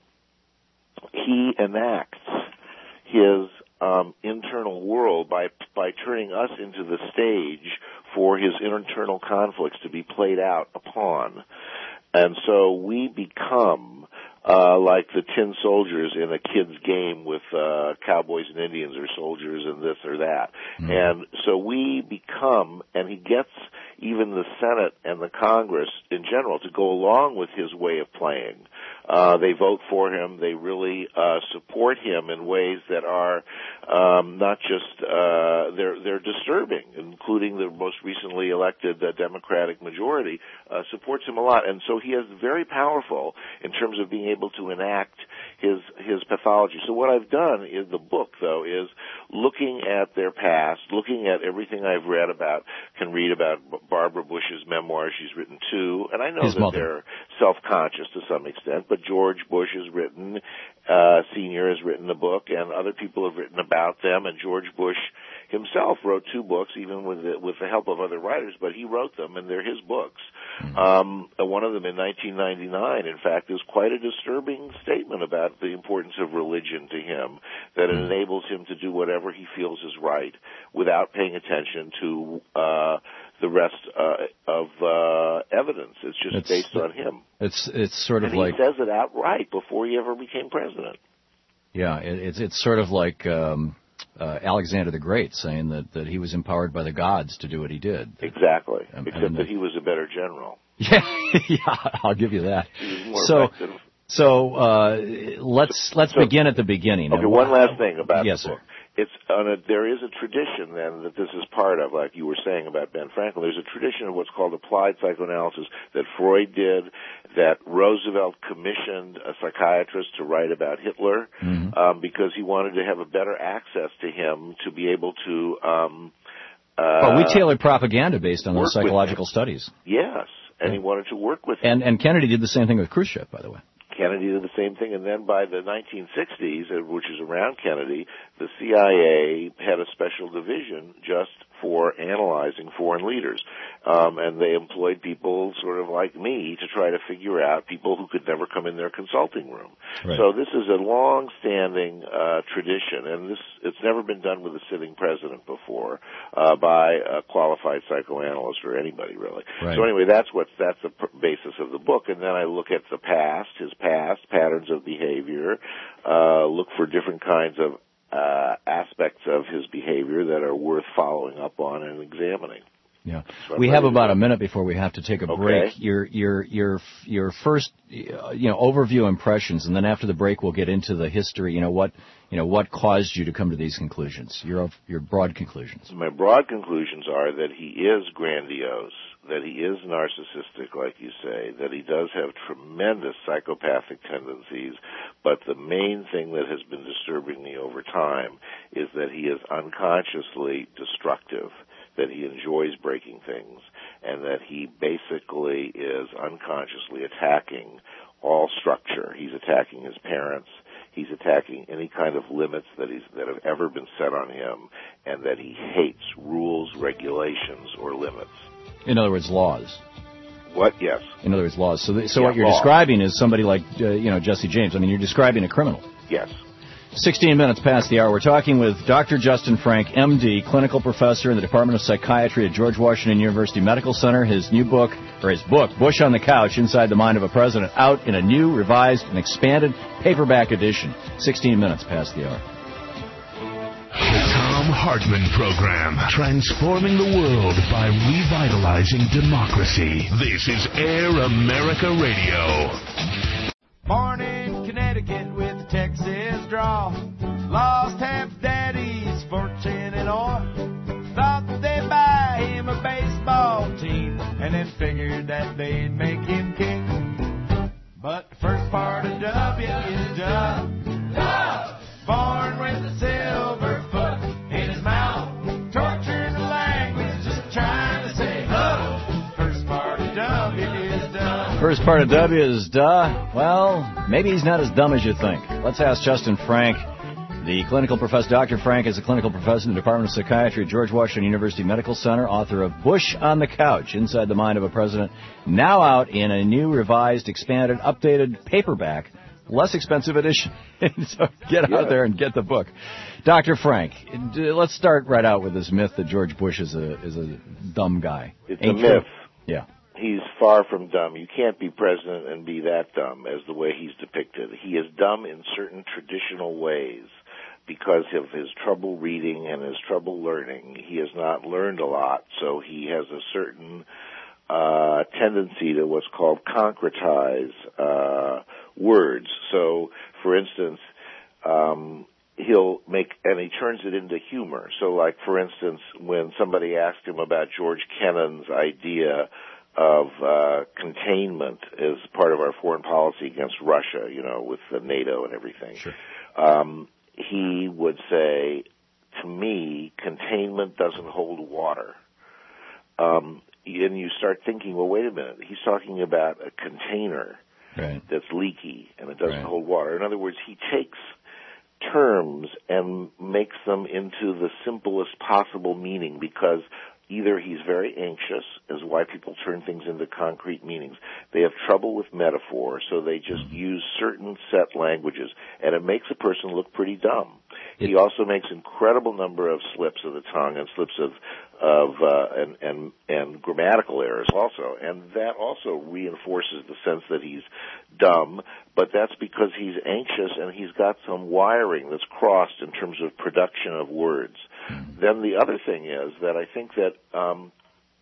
he enacts his um, internal world by by turning us into the stage for his internal conflicts to be played out upon. And so we become uh like the tin soldiers in a kid's game with uh cowboys and Indians, or soldiers and this or that. Mm-hmm. And so we become, and he gets even the Senate and the Congress in general to go along with his way of playing. Uh they vote for him. They really uh support him in ways that are um not just uh they're they're disturbing, including the most recently elected uh, Democratic majority uh supports him a lot. And so he is very powerful in terms of being able to enact his his pathology. So what I've done in the book, though, is looking at their past, looking at everything I've read about, can read about Barbara Bush's memoirs. She's written two, and I know His that mother. they're self-conscious to some extent, but George Bush has written, uh, Senior has written a book, and other people have written about them, and George Bush himself wrote two books, even with the, with the help of other writers, but he wrote them, and they're his books. Um, one of them in nineteen ninety-nine, in fact, is quite a disturbing statement about the importance of religion to him, that it enables him to do whatever he feels is right without paying attention to uh, the rest uh, of uh, evidence. It's just It's- based on him. It's it's sort of And he like says it outright before he ever became president. yeah, it, it's it's sort of like um, uh, Alexander the Great saying that, that he was empowered by the gods to do what he did. Exactly, Um, except and that the- he was a better general. Yeah, yeah, I'll give you that. He was more So effective. so uh, let's let's So- begin at the beginning. Okay, Now, one last thing about yes, the book. sir. It's on a, there is a tradition then that this is part of, like you were saying about Ben Franklin. There's a tradition of what's called applied psychoanalysis that Freud did, that Roosevelt commissioned a psychiatrist to write about Hitler, Mhm. um, because he wanted to have a better access to him to be able to. Um, uh, Well, we tailored propaganda based on work those with psychological studies. Yes, and he wanted to work with him. And and Kennedy did the same thing with Khrushchev, by the way. Kennedy did the same thing, and then by the nineteen sixties, uh, which is around Kennedy, the C I A had a special division just for analyzing foreign leaders. Um, and they employed people sort of like me to try to figure out people who could never come in their consulting room. Right. So this is a long-standing uh, tradition, and this it's never been done with a sitting president before uh, by a qualified psychoanalyst or anybody really. Right. So anyway, that's what that's the pr- basis of the book, and then I look at the past, his past patterns of behavior, uh, look for different kinds of uh, aspects of his behavior that are worth following up on and examining. Yeah, So I'm we have ready to about go. a minute before we have to take a Okay. break. Your your your your first uh, you know overview impressions, and then after the break we'll get into the history. You know what you know what caused you to come to these conclusions. Your your broad conclusions. My broad conclusions are that he is grandiose, that he is narcissistic, like you say, that he does have tremendous psychopathic tendencies, but the main thing that has been disturbing me over time is that he is unconsciously destructive, that he enjoys breaking things, and that he basically is unconsciously attacking all structure. He's attacking his parents. He's attacking any kind of limits that he's that have ever been set on him, and that he hates rules, regulations, or limits. In other words, laws. What? Yes. In other words, laws. So th- so Yeah, what you're law. describing is somebody like uh, you know Jesse James. I mean, you're describing a criminal. Yes. sixteen minutes past the hour. We're talking with Doctor Justin Frank, M D, clinical professor in the Department of Psychiatry at George Washington University Medical Center. His new book, or his book, Bush on the Couch, Inside the Mind of a President, out in a new, revised, and expanded paperback edition. sixteen minutes past the hour. The Tom Hartman Program, transforming the world by revitalizing democracy. This is Air America Radio. Born in Connecticut with a Texas draw. Lost half daddy's fortune in oil. Thought that they'd buy him a baseball team, and then figured that they'd make him king. But the first part of W is Dove. Dove! Born with a silver foot in his mouth. Torturing the language, just trying to say love. First part of W is Dove. First part of W is duh. Well, maybe he's not as dumb as you think. Let's ask Justin Frank, the clinical professor. Doctor Frank is a clinical professor in the Department of Psychiatry at George Washington University Medical Center, author of Bush on the Couch, Inside the Mind of a President, now out in a new, revised, expanded, updated paperback, less expensive edition. So get out there and get the book. Doctor Frank, d- let's start right out with this myth that George Bush is a is a dumb guy. It's Ain't a true. myth. Yeah. He's far from dumb. You can't be president and be that dumb as the way he's depicted. He is dumb in certain traditional ways because of his trouble reading and his trouble learning. He has not learned a lot, so he has a certain uh, tendency to what's called concretize uh, words. So, for instance, um, he'll make, and he turns it into humor. So, like, for instance, when somebody asked him about George Kennan's idea of uh, containment as part of our foreign policy against Russia, you know, with the NATO and everything. Sure. Um, he would say, to me, containment doesn't hold water. Um, and you start thinking, well, wait a minute, he's talking about a container right. that's leaky and it doesn't right. hold water. In other words, he takes terms and makes them into the simplest possible meaning because either he's very anxious, is why people turn things into concrete meanings. They have trouble with metaphor, so they just mm-hmm. use certain set languages, and it makes a person look pretty dumb. He also makes incredible number of slips of the tongue and slips of of uh, and and and grammatical errors also, and that also reinforces the sense that he's dumb. But that's because he's anxious and he's got some wiring that's crossed in terms of production of words. Mm-hmm. Then the other thing is that I think that um,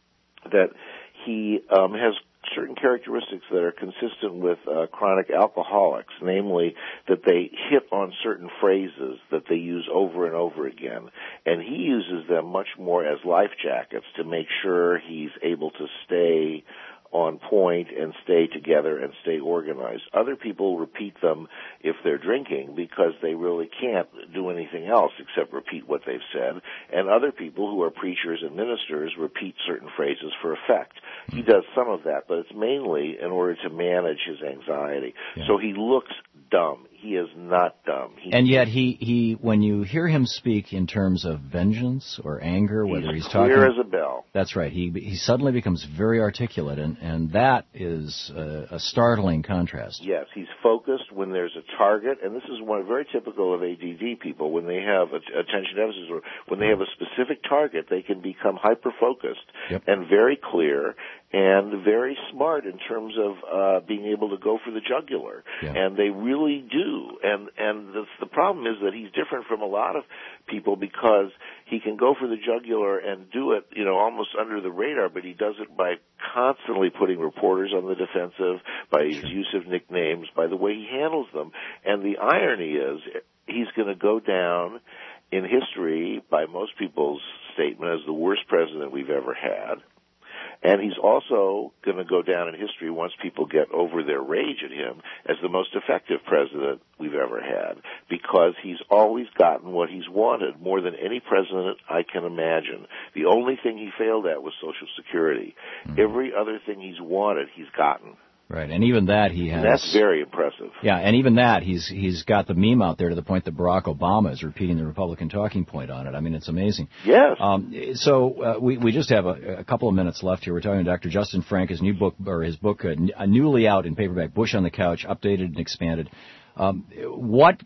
that he um, has certain characteristics that are consistent with uh, chronic alcoholics, namely that they hit on certain phrases that they use over and over again. And he uses them much more as life jackets to make sure he's able to stay on point and stay together and stay organized. Other people repeat them if they're drinking because they really can't do anything else except repeat what they've said. And other people who are preachers and ministers repeat certain phrases for effect. He does some of that, but it's mainly in order to manage his anxiety. Yeah. So he looks dumb. He is not dumb. He and yet he, he, when you hear him speak in terms of vengeance or anger, whether he's, he's talking... clear as a bell. That's right. He he suddenly becomes very articulate, and, and that is a, a startling contrast. Yes, he's focused when there's a target, and this is one very typical of A D D people. When they have attention deficit, or when they have a specific target, they can become hyper-focused yep. and very clear and very smart in terms of uh, being able to go for the jugular. Yeah. And they really do. And and the, the problem is that he's different from a lot of people because he can go for the jugular and do it, you know, almost under the radar, but he does it by constantly putting reporters on the defensive, by his use of nicknames, by the way he handles them. And the irony is he's going to go down in history by most people's statement as the worst president we've ever had. And he's also going to go down in history once people get over their rage at him as the most effective president we've ever had because he's always gotten what he's wanted more than any president I can imagine. The only thing he failed at was Social Security. Mm-hmm. Every other thing he's wanted, he's gotten. Right, and even that he has... And that's very impressive. Yeah, and even that, he's he's got the meme out there to the point that Barack Obama is repeating the Republican talking point on it. I mean, it's amazing. Yes. Um, so uh, we we just have a, a couple of minutes left here. We're talking to Doctor Justin Frank, his new book, or his book, uh, n- newly out in paperback, Bush on the Couch, updated and expanded. Um, what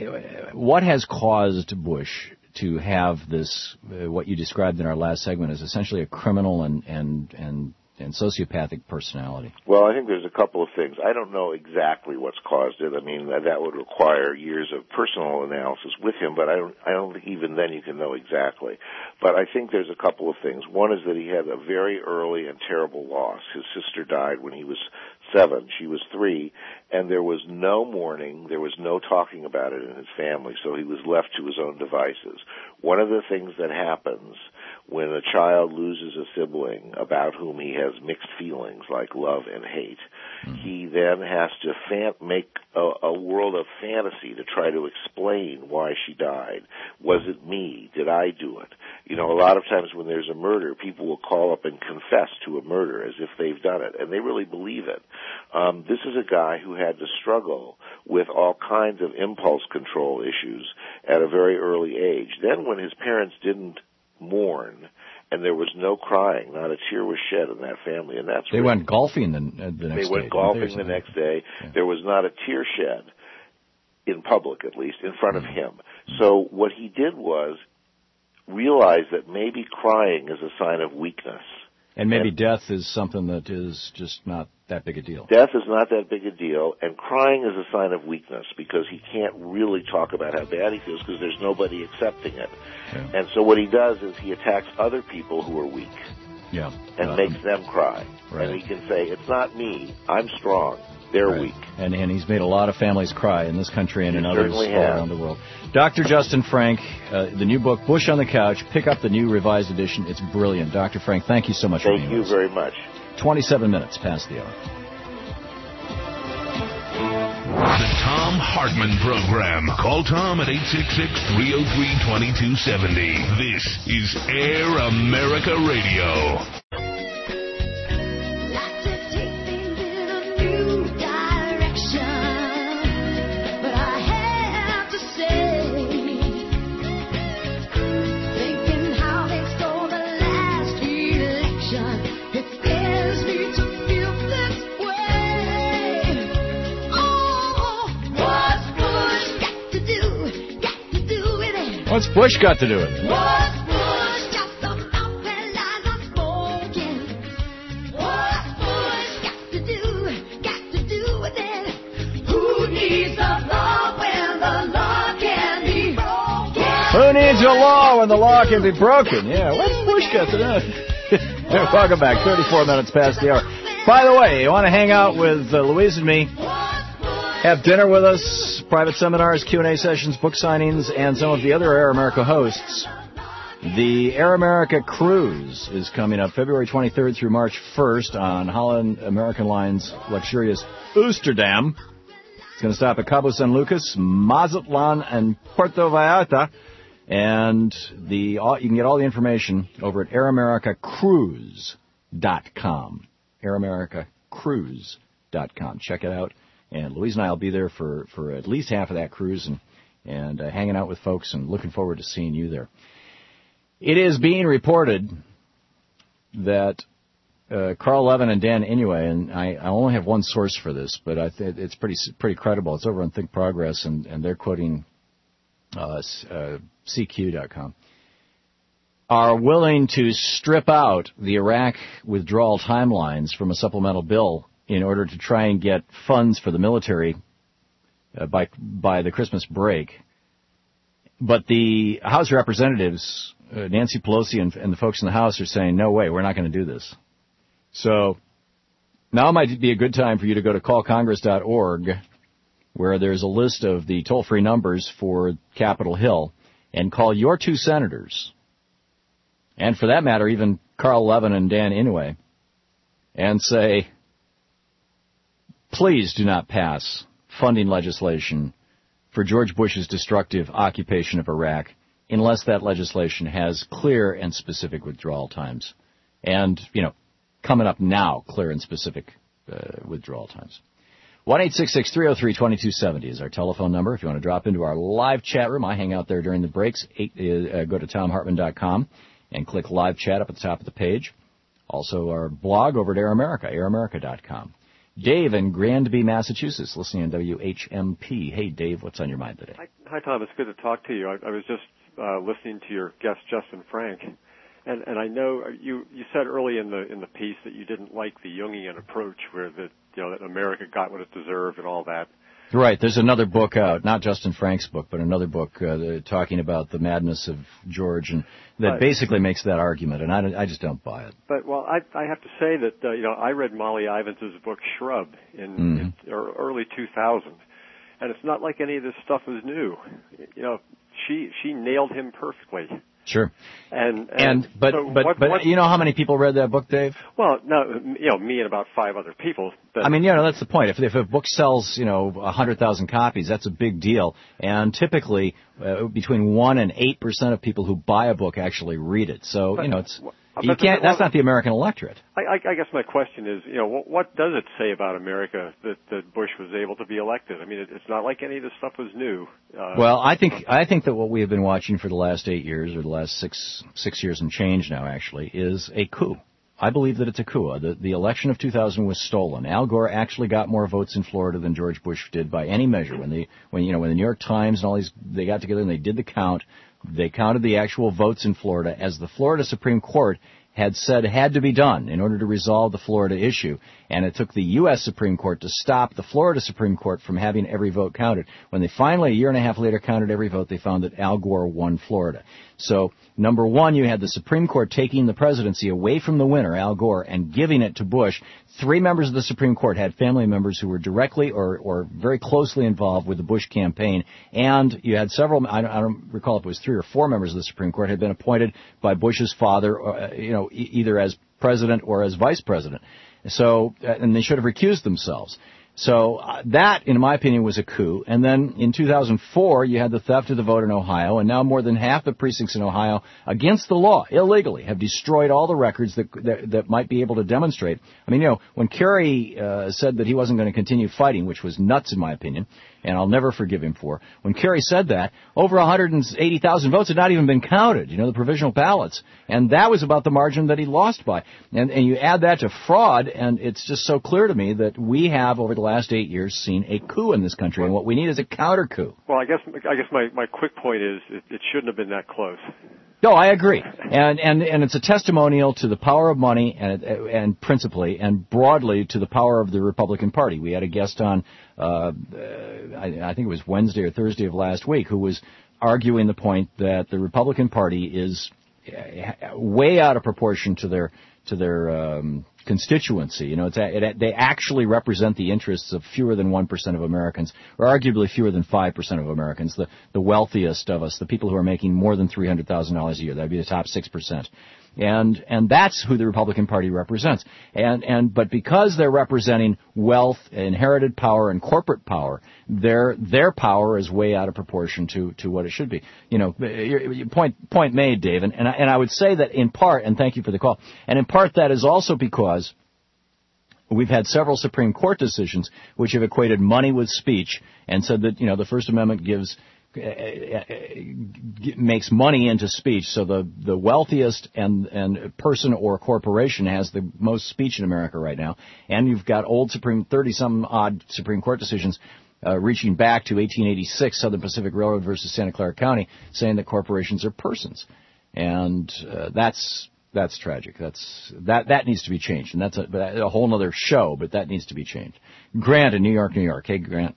what has caused Bush to have this, uh, what you described in our last segment, as essentially a criminal and and and and sociopathic personality? Well, I think there's a couple of things. I don't know exactly what's caused it. I mean, that would require years of personal analysis with him, but I don't, I don't think even then you can know exactly. But I think there's a couple of things. One is that he had a very early and terrible loss. His sister died when he was seven. She was three, and there was no mourning. There was no talking about it in his family, so he was left to his own devices. One of the things that happens when a child loses a sibling about whom he has mixed feelings like love and hate, mm-hmm. he then has to fan- make a, a world of fantasy to try to explain why she died. Was it me? Did I do it? You know, a lot of times when there's a murder, people will call up and confess to a murder as if they've done it, and they really believe it. Um, this is a guy who had to struggle with all kinds of impulse control issues at a very early age. Then when his parents didn't mourn, and there was no crying, not a tear was shed in that family, and that's they really, went golfing the, uh, the next day. They went golfing the next day. Yeah. There was not a tear shed in public, at least, in front mm-hmm. of him. So what he did was realize that maybe crying is a sign of weakness. And maybe and death is something that is just not that big a deal. Death is not that big a deal, and crying is a sign of weakness because he can't really talk about how bad he feels because there's nobody accepting it. Yeah. And so what he does is he attacks other people who are weak. Yeah. And uh, makes them cry. Right. And he can say, it's not me, I'm strong. They're right. weak. And and he's made a lot of families cry in this country and he in others all has. around the world. Doctor Justin Frank, uh, the new book, Bush on the Couch. Pick up the new revised edition. It's brilliant. Doctor Frank, thank you so much thank for being you with us. Thank you very much. twenty-seven minutes past the hour. The Tom Hartman Program. Call Tom at eight six six, three oh three, two two seven oh. This is Air America Radio. What's Bush got to do with it? What's Bush got the mouth when lies are spoken? What's Bush got to do, got to do with it? Who needs a law when the law can be broken? Who needs a law when the law can be broken? Yeah, what's Bush got to do? Welcome back, thirty-four minutes past the hour. By the way, you want to hang out with uh, Louise and me? Have dinner with us, private seminars, Q and A sessions, book signings, and some of the other Air America hosts. The Air America Cruise is coming up February twenty-third through March first on Holland American Line's luxurious Amsterdam. It's going to stop at Cabo San Lucas, Mazatlan, and Puerto Vallarta. And the all, you can get all the information over at air america cruise dot com. air america cruise dot com. Check it out. And Louise and I will be there for, for at least half of that cruise and, and uh, hanging out with folks and looking forward to seeing you there. It is being reported that uh, Carl Levin and Dan Inouye, and I, I only have one source for this, but I th- it's pretty pretty credible. It's over on Think Progress, and, and they're quoting uh, uh, C Q dot com, are willing to strip out the Iraq withdrawal timelines from a supplemental bill in order to try and get funds for the military uh, by by the Christmas break. But the House of Representatives, uh, Nancy Pelosi and, and the folks in the House are saying, no way, we're not going to do this. So now might be a good time for you to go to call congress dot org, where there's a list of the toll-free numbers for Capitol Hill, and call your two senators, and for that matter, even Carl Levin and Dan Inouye, and say, please do not pass funding legislation for George Bush's destructive occupation of Iraq unless that legislation has clear and specific withdrawal times. And, you know, coming up now, clear and specific uh, withdrawal times. one eight six six, three oh three, two two seven oh is our telephone number. If you want to drop into our live chat room, I hang out there during the breaks. Eight, uh, go to tom hartman dot com and click live chat up at the top of the page. Also our blog over at Air America, air america dot com. Dave in Granby, Massachusetts, listening on W H M P. Hey, Dave, what's on your mind today? Hi, hi Tom. It's good to talk to you. I, I was just uh, listening to your guest, Justin Frank, and, and I know you, you said early in the in the piece that you didn't like the Jungian approach, where that you know that America got what it deserved and all that. Right. There's another book out, not Justin Frank's book, but another book uh, talking about the madness of George, and that Right. basically makes that argument, and I, I just don't buy it. But well, I I have to say that uh, you know I read Molly Ivins' book Shrub in, Mm-hmm. in or early two thousand, and it's not like any of this stuff was new. You know, she she nailed him perfectly. Sure. And and, And but so but what, but what, you know how many people read that book, Dave? well, no, you know me and about five other people. That, I mean, you know, that's the point. If if a book sells, you know, a hundred thousand copies, that's a big deal. And typically, uh, between one and eight percent of people who buy a book actually read it. So you know, it's you but- can't. well, That's not the American electorate. I, I, I guess my question is, you know, what, what does it say about America that, that Bush was able to be elected? I mean, it, it's not like any of this stuff was new. Uh, Well, I think I think that what we have been watching for the last eight years, or the last six six years and change now, actually, is a coup. I believe that it's a coup. The, the election of two thousand was stolen. Al Gore actually got more votes in Florida than George Bush did by any measure. When they, when you know, when the New York Times and all these, they got together and they did the count. They counted the actual votes in Florida, as the Florida Supreme Court had said had to be done in order to resolve the Florida issue. And it took the U S Supreme Court to stop the Florida Supreme Court from having every vote counted. When they finally, a year and a half later, counted every vote, they found that Al Gore won Florida. So, number one, you had the Supreme Court taking the presidency away from the winner, Al Gore, and giving it to Bush. Three members of the Supreme Court had family members who were directly or, or very closely involved with the Bush campaign. And you had several, I don't, I don't recall if it was three or four members of the Supreme Court had been appointed by Bush's father, uh, you know, e- either as president or as vice president. So, uh, and they should have recused themselves. So uh, that, in my opinion, was a coup. And then in two thousand four, you had the theft of the vote in Ohio, and now more than half the precincts in Ohio, against the law, illegally, have destroyed all the records that that, that might be able to demonstrate. I mean, you know, when Kerry uh, said that he wasn't going to continue fighting, which was nuts in my opinion, and I'll never forgive him for, when Kerry said that, over one hundred eighty thousand votes had not even been counted, you know, the provisional ballots. And that was about the margin that he lost by. And, and you add that to fraud, and it's just so clear to me that we have, over the last eight years, seen a coup in this country, and what we need is a counter coup. Well, I guess I guess my, my quick point is it, it shouldn't have been that close. No, I agree, and and and it's a testimonial to the power of money, and and principally and broadly to the power of the Republican Party. We had a guest on, uh, I, I think it was Wednesday or Thursday of last week, who was arguing the point that the Republican Party is way out of proportion to their to their um, constituency. You know, it's a, it, they actually represent the interests of fewer than one percent of Americans, or arguably fewer than five percent of Americans, the, the wealthiest of us, the people who are making more than three hundred thousand dollars a year. That would be the top six percent. And, and that's who the Republican Party represents. And, and, but because they're representing wealth, inherited power, and corporate power, their, their power is way out of proportion to, to what it should be. You know, your point, point made, Dave. And, and I, and I would say that in part, and thank you for the call, and in part that is also because we've had several Supreme Court decisions which have equated money with speech and said that, you know, the First Amendment gives makes money into speech, so the the wealthiest and and person or corporation has the most speech in America right now. And you've got old Supreme thirty some odd Supreme Court decisions uh, reaching back to eighteen eighty-six, Southern Pacific Railroad versus Santa Clara County, saying that corporations are persons, and uh, that's that's tragic. That's that that needs to be changed, and that's a, a whole other show, but that needs to be changed. Grant in New York, New York. Hey, Grant.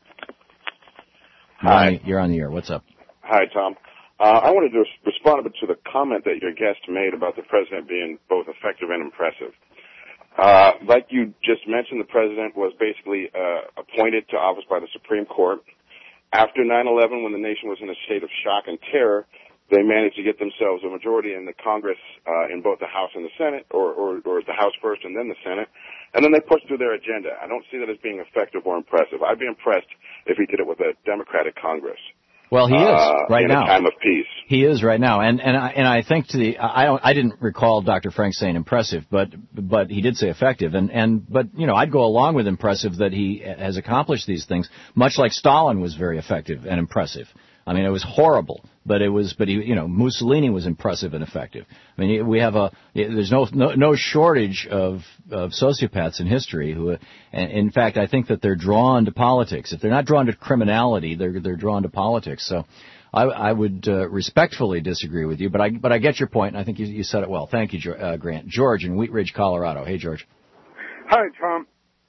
Hi. You're on the, you're on the air. What's up? Hi, Tom. Uh, I wanted to respond a bit to the comment that your guest made about the president being both effective and impressive. Uh, like you just mentioned, the president was basically uh, appointed to office by the Supreme Court. After nine eleven, when the nation was in a state of shock and terror, they managed to get themselves a majority in the Congress uh, in both the House and the Senate, or, or, or the House first and then the Senate, and then they pushed through their agenda. I don't see that as being effective or impressive. I'd be impressed if he did it with a Democratic Congress. Well, he is uh, right in now. a time of peace. He is right now, and and I, and I think to the I don't I didn't recall Doctor Frank saying impressive, but but he did say effective, and and but you know I'd go along with impressive that he has accomplished these things, much like Stalin was very effective and impressive. I mean, it was horrible, but it was, but he, you know, Mussolini was impressive and effective. I mean, we have a, there's no, no, no shortage of, of sociopaths in history who, and in fact, I think that they're drawn to politics. If they're not drawn to criminality, they're, they're drawn to politics. So I, I would uh, respectfully disagree with you, but I, but I get your point, and I think you, you said it well. Thank you, uh, Grant. George in Wheat Ridge, Colorado. Hey, George. Hi, Tom.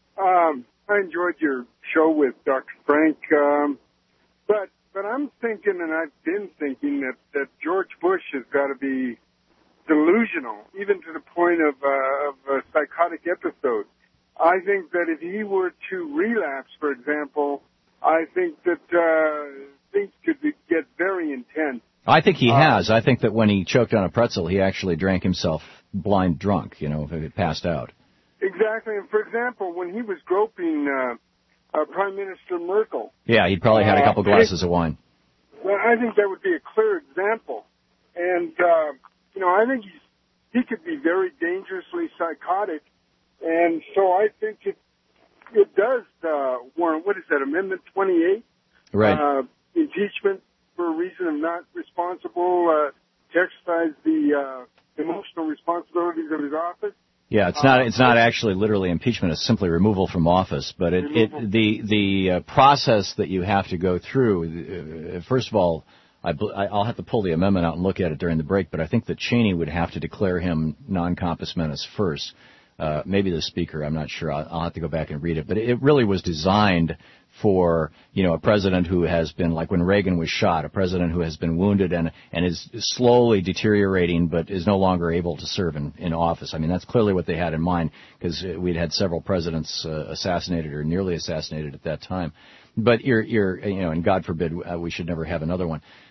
Um, I enjoyed your show with Doctor Frank, um, but But I'm thinking, and I've been thinking, that, that George Bush has got to be delusional, even to the point of, uh, of a psychotic episode. I think that if he were to relapse, for example, I think that uh, things could be, get very intense. I think he uh, has. I think that when he choked on a pretzel, he actually drank himself blind drunk, you know, if he passed out. Exactly. And, for example, when he was groping uh, Uh, Prime Minister Merkel. Yeah, he'd probably had a couple uh, glasses of wine. Well, I think that would be a clear example. And, uh, you know, I think he's, he could be very dangerously psychotic. And so I think it it does uh, warrant, what is that, Amendment twenty-eight? Right. Uh, impeachment for a reason of not responsible, uh, to exercise the uh, emotional responsibilities of his office. Yeah, it's not it's not actually literally impeachment. It's simply removal from office. But it, it the the uh, process that you have to go through. Uh, first of all, I, I'll have to pull the amendment out and look at it during the break. But I think that Cheney would have to declare him non compos mentis first. Uh, maybe the speaker. I'm not sure. I'll, I'll have to go back and read it. But it really was designed for, you know, a president who has been, like when Reagan was shot, a president who has been wounded and and is slowly deteriorating but is no longer able to serve in, in office. I mean, that's clearly what they had in mind, because we'd had several presidents uh, assassinated or nearly assassinated at that time. But you're, you're, you know, and God forbid uh, we should never have another one.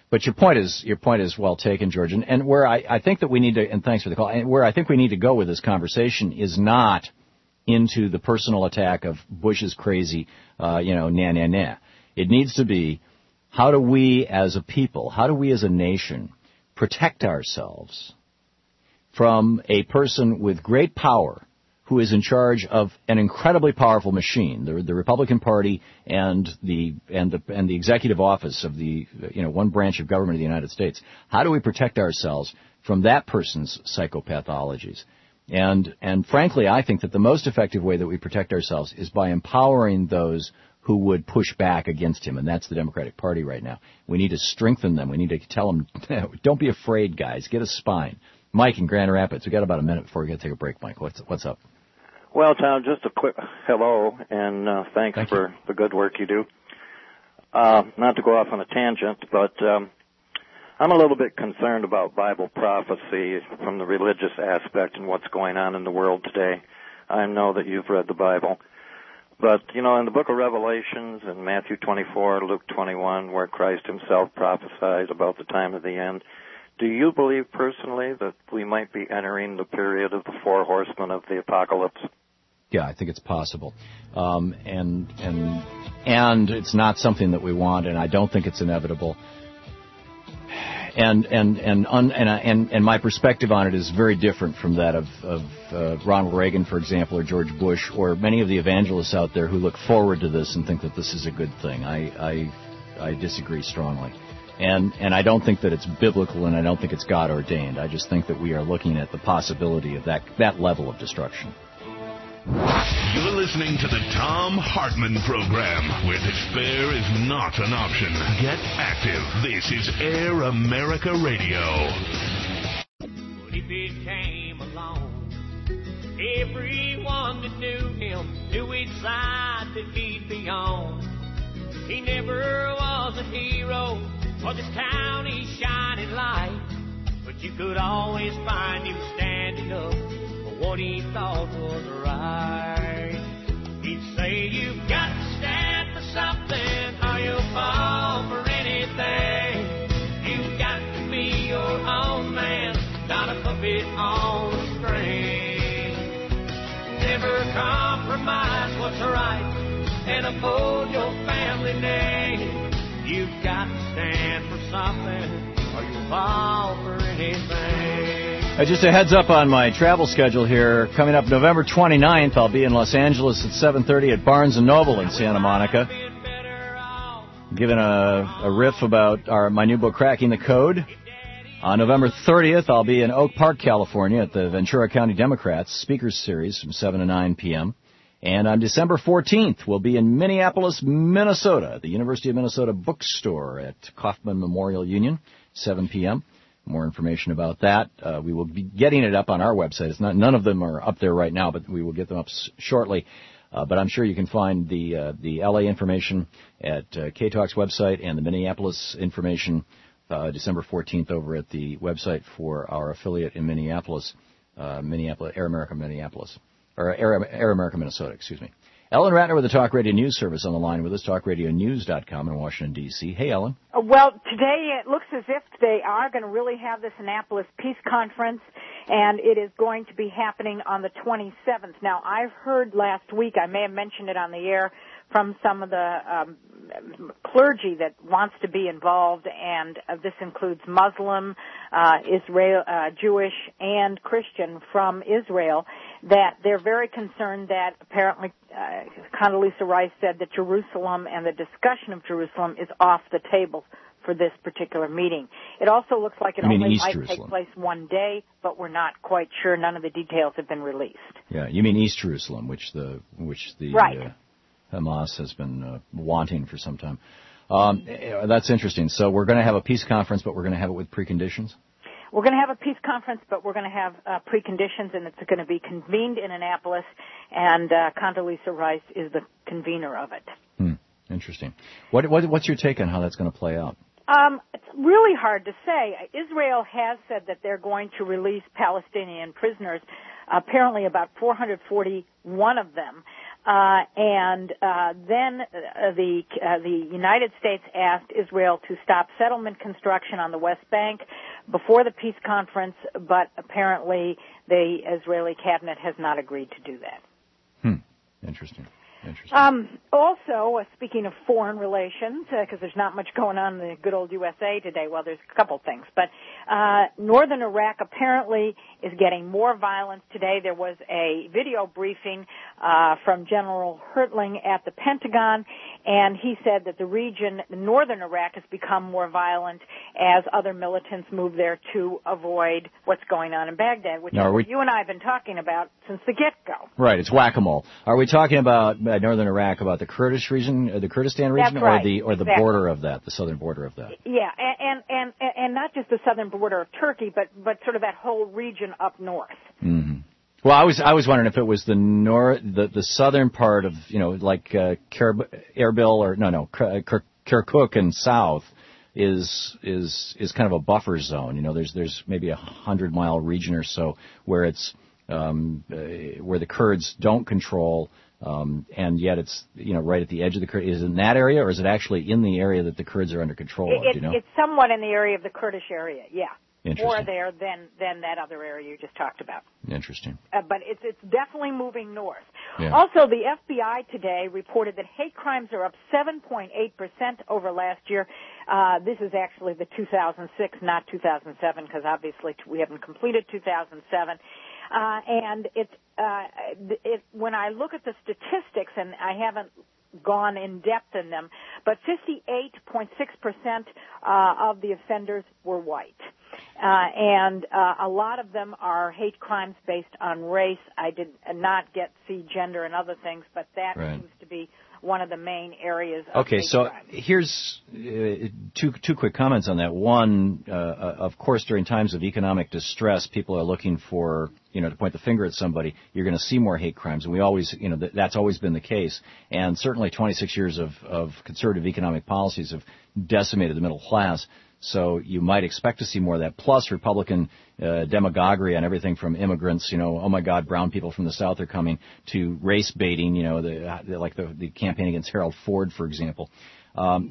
But your point is your point is well taken, George. And, and where I, I think that we need to, and thanks for the call, and where I think we need to go with this conversation is not into the personal attack of Bush is crazy, uh, you know, nah, nah, nah. It needs to be, how do we as a people, how do we as a nation protect ourselves from a person with great power who is in charge of an incredibly powerful machine, the, the Republican Party and the and the and the executive office of the you know one branch of government of the United States. How do we protect ourselves from that person's psychopathologies? And and frankly, I think that the most effective way that we protect ourselves is by empowering those who would push back against him, and that's the Democratic Party right now. We need to strengthen them. We need to tell them, don't be afraid, guys. Get a spine. Mike in Grand Rapids. We got about a minute before we got to take a break. Mike, what's what's up? Well, Tom, just a quick hello, and uh, thanks Thank for you. the good work you do. Uh, not to go off on a tangent, but um, I'm a little bit concerned about Bible prophecy from the religious aspect and what's going on in the world today. I know that you've read the Bible. But, you know, in the book of Revelations, in Matthew twenty-four, Luke twenty-one, where Christ himself prophesied about the time of the end, do you believe personally that we might be entering the period of the four horsemen of the apocalypse? Yeah, I think it's possible. Um, and and and it's not something that we want, and I don't think it's inevitable. And and and un, and, and and my perspective on it is very different from that of of uh, Ronald Reagan, for example, or George Bush, or many of the evangelists out there who look forward to this and think that this is a good thing. I I, I disagree strongly, and and I don't think that it's biblical, and I don't think it's God ordained. I just think that we are looking at the possibility of that that level of destruction. You're listening to the Tom Hartman Program, where despair is not an option. Get active. This is Air America Radio. When he came along, everyone that knew him knew which side that he'd be on. He never was a hero for this county's shining light, but you could always find him standing up what he thought was right. He'd say, you've got to stand for something or you'll fall for anything. You've got to be your own man, not a puppet on a string. Never compromise what's right and uphold your family name. You've got to stand for something or you'll fall for anything. Uh, just a heads up on my travel schedule here. Coming up November twenty-ninth, I'll be in Los Angeles at seven thirty at Barnes and Noble in Santa Monica, giving a, a riff about our my new book, Cracking the Code. On November thirtieth, I'll be in Oak Park, California at the Ventura County Democrats Speakers Series from seven to nine p.m. And on December fourteenth, we'll be in Minneapolis, Minnesota, at the University of Minnesota Bookstore at Kauffman Memorial Union, seven p.m. More information about that. Uh, we will be getting it up on our website. It's not, none of them are up there right now, but we will get them up s- shortly. Uh, but I'm sure you can find the uh, the L A information at uh, K Talk's website and the Minneapolis information uh, December fourteenth over at the website for our affiliate in Minneapolis, uh, Minneapolis, Air America Minneapolis, or Air, Air America Minnesota, excuse me. Ellen Ratner with the Talk Radio News Service on the line with us, talk radio news dot com in Washington, D C. Hey, Ellen. Well, today it looks as if they are going to really have this Annapolis Peace Conference, and it is going to be happening on the twenty-seventh. Now, I've heard last week, I may have mentioned it on the air, from some of the um, clergy that wants to be involved, and uh, this includes Muslim, uh, Israel, uh, Jewish, and Christian from Israel, that they're very concerned that apparently uh, Condoleezza Rice said that Jerusalem and the discussion of Jerusalem is off the table for this particular meeting. It also looks like it only East might Jerusalem. take place one day, but we're not quite sure. None of the details have been released. Yeah, you mean East Jerusalem, which the which the right. uh, Hamas has been uh, wanting for some time. Um, that's interesting. So we're going to have a peace conference, but we're going to have it with preconditions? We're going to have a peace conference, but we're going to have uh, preconditions, and it's going to be convened in Annapolis, and uh, Condoleezza Rice is the convener of it. Hmm. Interesting. What, what what's your take on how that's going to play out? Um, it's really hard to say. Israel has said that they're going to release Palestinian prisoners, apparently about four hundred forty-one of them. Uh, and uh, then uh, the uh, the United States asked Israel to stop settlement construction on the West Bank before the peace conference, but apparently the Israeli cabinet has not agreed to do that. Hmm. Interesting. Interesting. Um, also, uh, speaking of foreign relations, because uh, there's not much going on in the good old U S A today, well, there's a couple things. But uh, northern Iraq apparently is getting more violence today. There was a video briefing uh, from General Hertling at the Pentagon, and he said that the region, northern Iraq, has become more violent as other militants move there to avoid what's going on in Baghdad, which now, we... you and I have been talking about since the get-go. Right, it's whack-a-mole. Are we talking about uh, northern Iraq, about the Kurdish region, uh, the Kurdistan region, That's right. or the or the exactly. border of that, the southern border of that? Yeah, and, and and and not just the southern border of Turkey, but but sort of that whole region up north. Mm-hmm. Well, I was I was wondering if it was the nor the the southern part of, you know, like uh, Erbil or no no Kirkuk and south is is is kind of a buffer zone. You know, there's there's maybe a hundred mile region or so where it's um, uh, where the Kurds don't control. Um, and yet it's, you know, right at the edge of the Kurds. Is it in that area, or is it actually in the area that the Kurds are under control it, of? It, do you know? It's somewhat in the area of the Kurdish area, yeah. Interesting. More there than, than that other area you just talked about. Interesting. Uh, but it's it's definitely moving north. Yeah. Also, the F B I today reported that hate crimes are up seven point eight percent over last year. Uh, this is actually the two thousand six, not two thousand seven, because obviously we haven't completed two thousand seven. Uh, and it, uh, it, when I look at the statistics, and I haven't gone in depth in them, but fifty-eight point six percent uh, of the offenders were white. Uh, and uh, a lot of them are hate crimes based on race. I did not get see gender and other things, but that right. seems to be one of the main areas of Okay, hate so crime. here's uh, two two quick comments on that. One, uh, of course, during times of economic distress, people are looking for, you know, to point the finger at somebody. You're going to see more hate crimes, and we always, you know, th- that's always been the case. And certainly, twenty-six years of, of conservative economic policies have decimated the middle class. So you might expect to see more of that. Plus, Republican uh, demagoguery on everything from immigrants, you know, oh my God, brown people from the South are coming, to race baiting, you know, the, the like the, the campaign against Harold Ford, for example. Um,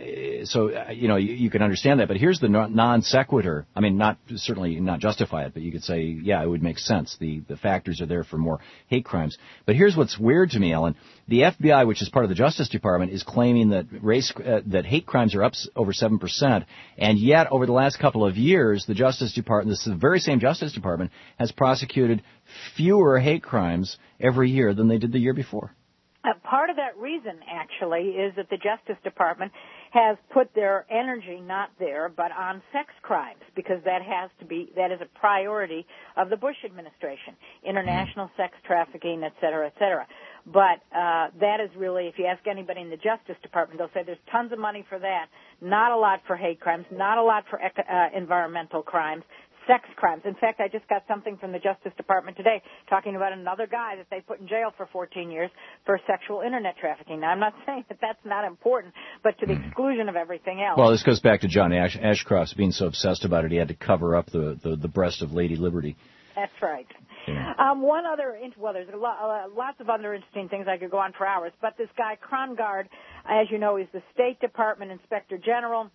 so, you know, you, you can understand that. But here's the non sequitur. I mean, not certainly not justify it, but you could say, yeah, it would make sense. The the factors are there for more hate crimes. But here's what's weird to me, Ellen. The F B I, which is part of the Justice Department, is claiming that race uh, that hate crimes are up over seven percent, and yet over the last couple of years, the Justice Department, this is the very same Justice Department, has prosecuted fewer hate crimes every year than they did the year before. Uh, part of that reason, actually, is that the Justice Department has put their energy not there, but on sex crimes, because that has to be, that is a priority of the Bush administration, international sex trafficking, et cetera, et cetera. But uh, that is really, if you ask anybody in the Justice Department, they'll say there's tons of money for that, not a lot for hate crimes, not a lot for eco- uh, environmental crimes, sex crimes. In fact, I just got something from the Justice Department today talking about another guy that they put in jail for fourteen years for sexual internet trafficking. Now, I'm not saying that that's not important, but to the exclusion of everything else. Well, this goes back to John Ash- Ashcroft's being so obsessed about it, he had to cover up the, the, the breast of Lady Liberty. That's right. Yeah. Um, one other, well, there's a lot, uh, lots of other interesting things. I could go on for hours, but this guy, Krongard, as you know, is the State Department Inspector General.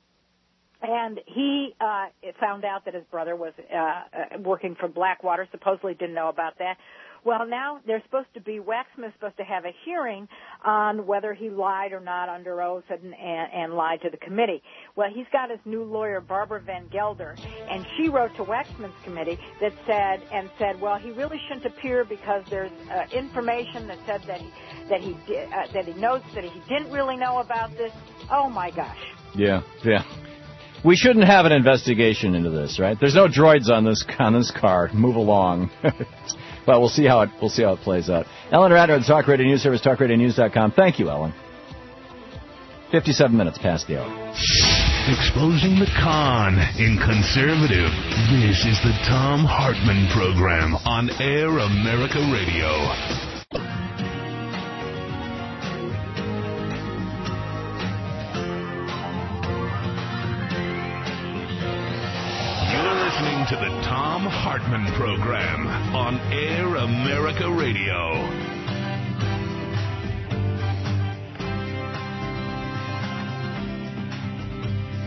And he uh, found out that his brother was uh, working for Blackwater, supposedly didn't know about that. Well, now they're supposed to be, Waxman is supposed to have a hearing on whether he lied or not under oath and, and, and lied to the committee. Well, he's got his new lawyer, Barbara Van Gelder, and she wrote to Waxman's committee that said, and said, well, he really shouldn't appear because there's uh, information that said that he, that he, did, uh, that he knows that he didn't really know about this. Oh, my gosh. Yeah, yeah. We shouldn't have an investigation into this, right? There's no droids on this on this car. Move along. But we'll see how it we'll see how it plays out. Ellen Ratner of the Talk Radio News Service, talk radio news dot com. Thank you, Ellen. fifty-seven minutes past the hour. Exposing the con in conservative. This is the Thom Hartmann Program on Air America Radio. Listening to the Thom Hartmann Program on Air America Radio.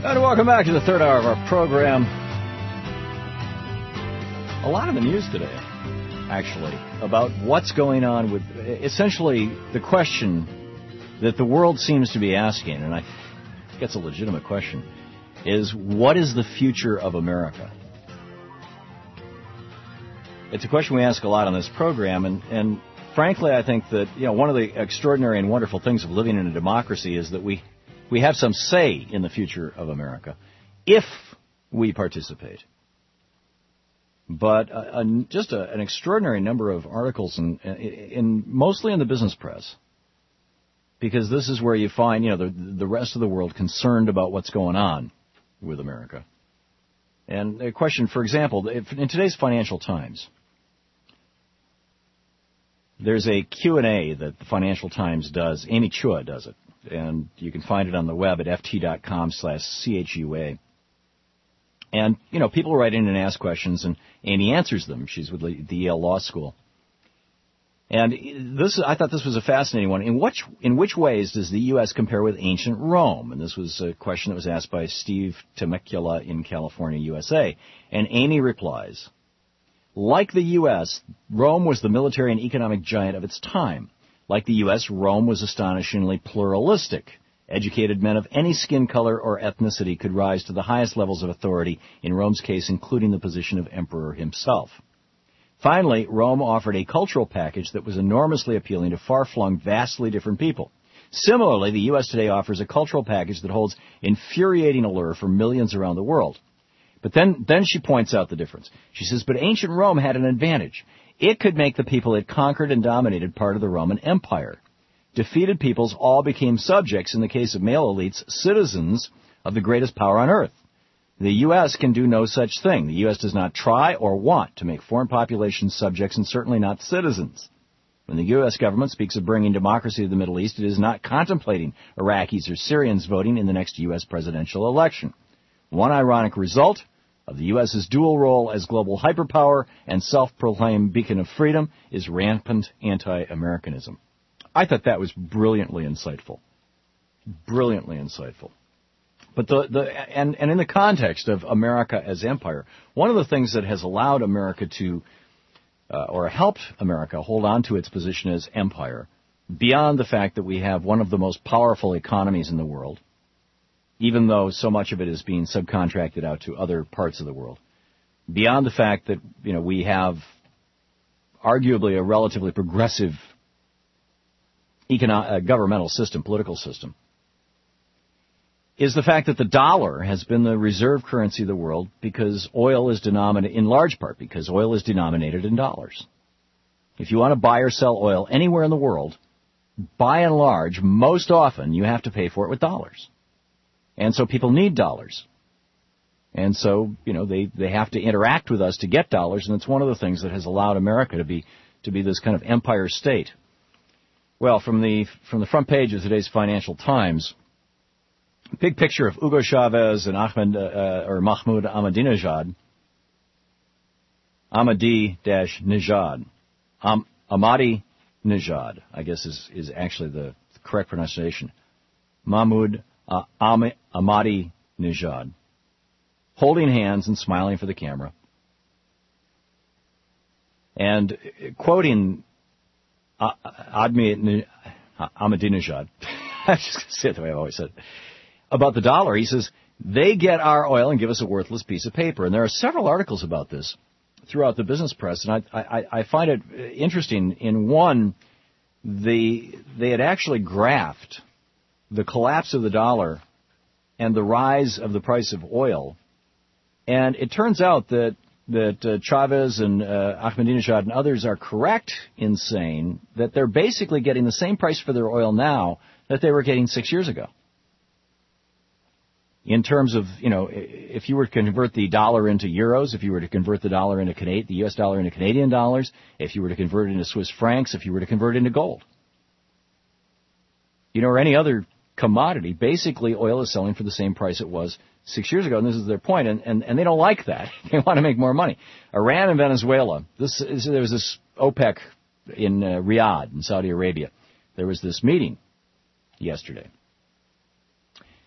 And welcome back to the third hour of our program. A lot in the news today, actually, about what's going on with, essentially, the question that the world seems to be asking, and I think it's a legitimate question, is what is the future of America? It's a question we ask a lot on this program, and, and frankly, I think that, you know, one of the extraordinary and wonderful things of living in a democracy is that we We have some say in the future of America if we participate. But uh, uh, just a, an extraordinary number of articles, in, in mostly in the business press, because this is where you find, you know, the, the rest of the world concerned about what's going on with America. And a question, for example, in today's Financial Times, there's a Q and A that the Financial Times does. Amy Chua does it. And you can find it on the web at ft.com slash chua. And, you know, people write in and ask questions, and Amy answers them. She's with the Yale Law School. And this, I thought this was a fascinating one. In which, in which ways does the U S compare with ancient Rome? And this was a question that was asked by Steve Temecula in California, U S A. And Amy replies, like the U S, Rome was the military and economic giant of its time. Like the U S, Rome was astonishingly pluralistic. Educated men of any skin color or ethnicity could rise to the highest levels of authority, in Rome's case, including the position of emperor himself. Finally, Rome offered a cultural package that was enormously appealing to far-flung, vastly different people. Similarly, the U S today offers a cultural package that holds infuriating allure for millions around the world. But then, then she points out the difference. She says, but ancient Rome had an advantage. It could make the people it conquered and dominated part of the Roman Empire. Defeated peoples all became subjects, in the case of male elites, citizens of the greatest power on earth. The U S can do no such thing. The U S does not try or want to make foreign populations subjects, and certainly not citizens. When the U S government speaks of bringing democracy to the Middle East, it is not contemplating Iraqis or Syrians voting in the next U S presidential election. One ironic result of the U S's dual role as global hyperpower and self-proclaimed beacon of freedom is rampant anti-Americanism. I thought that was brilliantly insightful. Brilliantly insightful. But the, the and, and in the context of America as empire, one of the things that has allowed America to, uh, or helped America hold on to its position as empire, beyond the fact that we have one of the most powerful economies in the world, even though so much of it is being subcontracted out to other parts of the world. Beyond the fact that, you know, we have arguably a relatively progressive economic, uh, governmental system, political system, is the fact that the dollar has been the reserve currency of the world because oil is denominated, in large part because oil is denominated in dollars. If you want to buy or sell oil anywhere in the world, by and large, most often you have to pay for it with dollars. And so people need dollars. And so, you know, they, they have to interact with us to get dollars, and it's one of the things that has allowed America to be to be this kind of empire state. Well, from the from the front page of today's Financial Times, a big picture of Hugo Chavez and Ahmed uh, or Mahmoud Ahmadinejad. Ahmadi-Nejad. Am, Ahmadinejad, I guess is, is actually the correct pronunciation. Mahmoud Uh, Ahmadinejad, holding hands and smiling for the camera, and quoting uh, Ahmadinejad, I'm just going to say it the way I've always said it, about the dollar. He says, they get our oil and give us a worthless piece of paper. And there are several articles about this throughout the business press, and I, I, I find it interesting. In one, the, they had actually graphed the collapse of the dollar and the rise of the price of oil. And it turns out that that uh, Chavez and uh, Ahmadinejad and others are correct in saying that they're basically getting the same price for their oil now that they were getting six years ago. In terms of, you know, if you were to convert the dollar into euros, if you were to convert the dollar into Canadian, the U S dollar into Canadian dollars, if you were to convert it into Swiss francs, if you were to convert it into gold, you know, or any other commodity, basically oil is selling for the same price it was six years ago, and this is their point, and, and, and they don't like that. They want to make more money. Iran and Venezuela, this is, there was this OPEC in uh, Riyadh in Saudi Arabia. There was this meeting yesterday.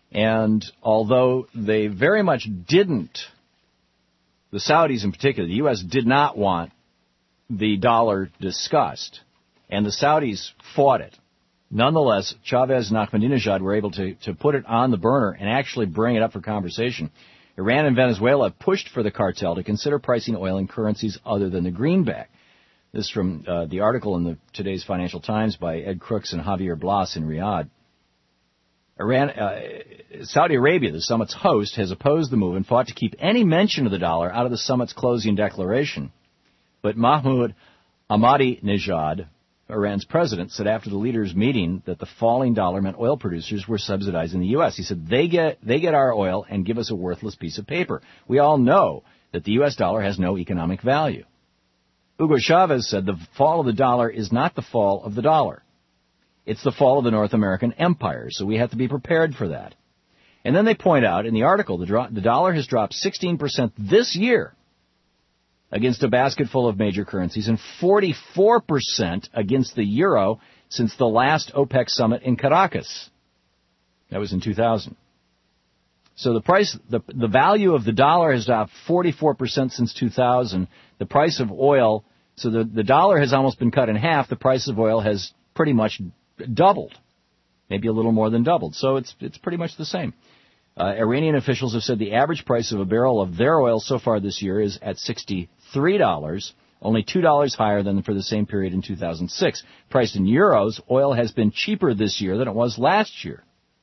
And although they very much didn't, the Saudis in particular, the U S did not want the dollar discussed, and the Saudis fought it. Nonetheless, Chavez and Ahmadinejad were able to, to put it on the burner and actually bring it up for conversation. Iran and Venezuela pushed for the cartel to consider pricing oil in currencies other than the greenback. This is from uh, the article in the today's Financial Times by Ed Crooks and Javier Blas in Riyadh. Iran, uh, Saudi Arabia, the summit's host, has opposed the move and fought to keep any mention of the dollar out of the summit's closing declaration. But Mahmoud Ahmadinejad, Iran's president, said after the leaders' meeting that the falling dollar meant oil producers were subsidizing the U S. He said, they get, they get our oil and give us a worthless piece of paper. We all know that the U S dollar has no economic value. Hugo Chavez said the fall of the dollar is not the fall of the dollar. It's the fall of the North American empire, so we have to be prepared for that. And then they point out in the article the, dro- the dollar has dropped sixteen percent this year against a basket full of major currencies and forty-four percent against the euro since the last OPEC summit in Caracas. That was in two thousand. So the price, the, the value of the dollar has dropped forty-four percent since two thousand. The price of oil, so the, the dollar has almost been cut in half. The price of oil has pretty much doubled, maybe a little more than doubled. So it's it's pretty much the same. Uh, Iranian officials have said the average price of a barrel of their oil so far this year is at sixty-three dollars, only two dollars higher than for the same period in two thousand six. Priced in euros, oil has been cheaper this year than it was last year.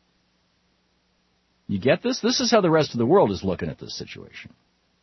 You get this? This is how the rest of the world is looking at this situation.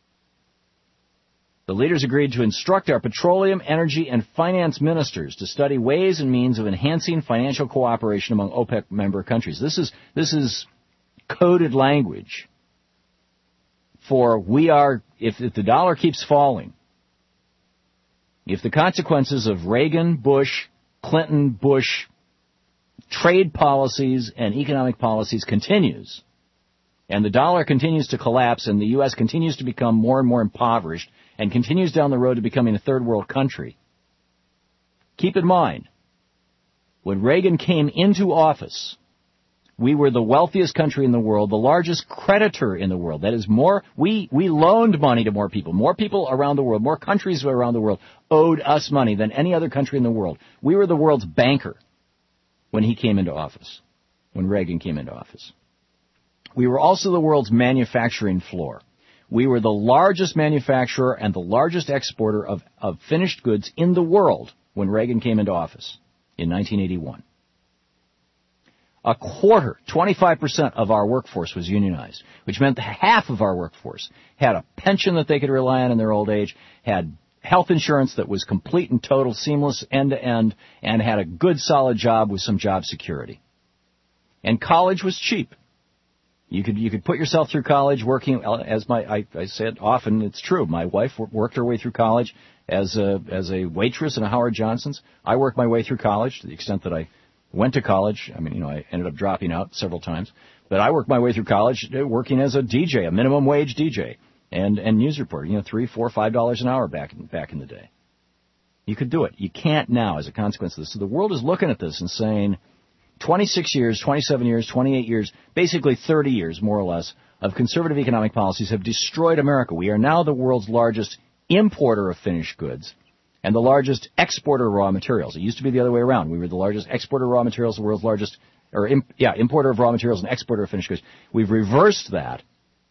The leaders agreed to instruct our petroleum, energy, and finance ministers to study ways and means of enhancing financial cooperation among OPEC member countries. This is this is coded language for we are, if, if the dollar keeps falling, if the consequences of Reagan, Bush, Clinton, Bush trade policies and economic policies continues, and the dollar continues to collapse and the U S continues to become more and more impoverished and continues down the road to becoming a third world country, keep in mind, when Reagan came into office, we were the wealthiest country in the world, the largest creditor in the world. That is more, we, we loaned money to more people. More people around the world, more countries around the world owed us money than any other country in the world. We were the world's banker when he came into office, when Reagan came into office. We were also the world's manufacturing floor. We were the largest manufacturer and the largest exporter of, of finished goods in the world when Reagan came into office in nineteen eighty-one. A quarter, twenty-five percent of our workforce was unionized, which meant that half of our workforce had a pension that they could rely on in their old age, had health insurance that was complete and total, seamless, end-to-end, and had a good, solid job with some job security. And college was cheap. You could you could put yourself through college working, as my I, I said often, it's true. My wife worked her way through college as a as a waitress in a Howard Johnson's. I worked my way through college to the extent that I went to college. I mean, you know, I ended up dropping out several times, but I worked my way through college working as a D J, a minimum wage D J, and and news reporter. You know, three, four, five dollars an hour back in, back in the day. You could do it. You can't now as a consequence of this. So the world is looking at this and saying, twenty-six years, twenty-seven years, twenty-eight years, basically thirty years, more or less, of conservative economic policies have destroyed America. We are now the world's largest importer of finished goods and the largest exporter of raw materials. It used to be the other way around. We were the largest exporter of raw materials, the world's largest, or imp, yeah, importer of raw materials and exporter of finished goods. We've reversed that,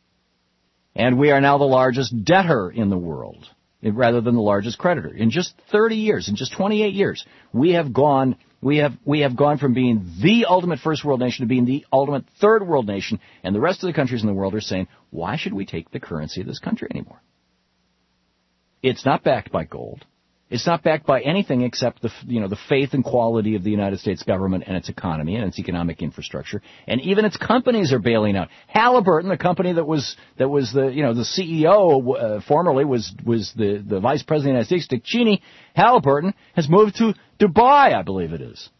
and we are now the largest debtor in the world rather than the largest creditor. In just thirty years, in just twenty-eight years, we have gone... We have we have gone from being the ultimate first world nation to being the ultimate third world nation, and the rest of the countries in the world are saying, why should we take the currency of this country anymore? It's not backed by gold. It's not backed by anything except the you know the faith and quality of the United States government and its economy and its economic infrastructure, and even its companies are bailing out. Halliburton, the company that was that was the you know the C E O uh, formerly was was the the vice president of the United States, Dick Cheney. Halliburton has moved to Dubai, I believe it is.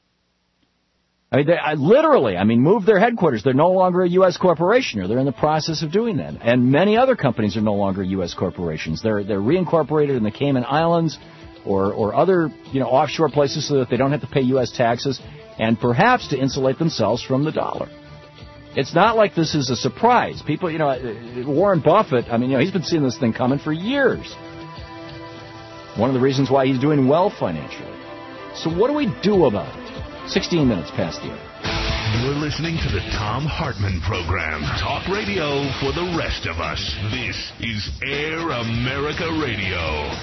I mean, they, I, literally, I mean, moved their headquarters. They're no longer a U S corporation, or they're in the process of doing that. And many other companies are no longer U S corporations. They're they're reincorporated in the Cayman Islands or or other you know offshore places so that they don't have to pay U S taxes and perhaps to insulate themselves from the dollar. It's not like this is a surprise. People, you know, Warren Buffett, I mean, you know, he's been seeing this thing coming for years. One of the reasons why he's doing well financially. So what do we do about it? sixteen minutes past the hour. You're listening to the Thom Hartmann Program. Talk radio for the rest of us. This is Air America Radio.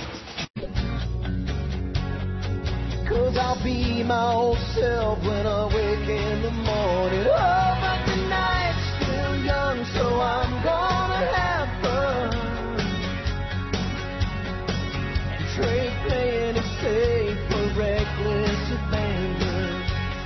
Cause I'll be my old self when I wake in the morning. Oh, but the night's still young, so I'm gonna have fun. And trade playing it safe for reckless abandon.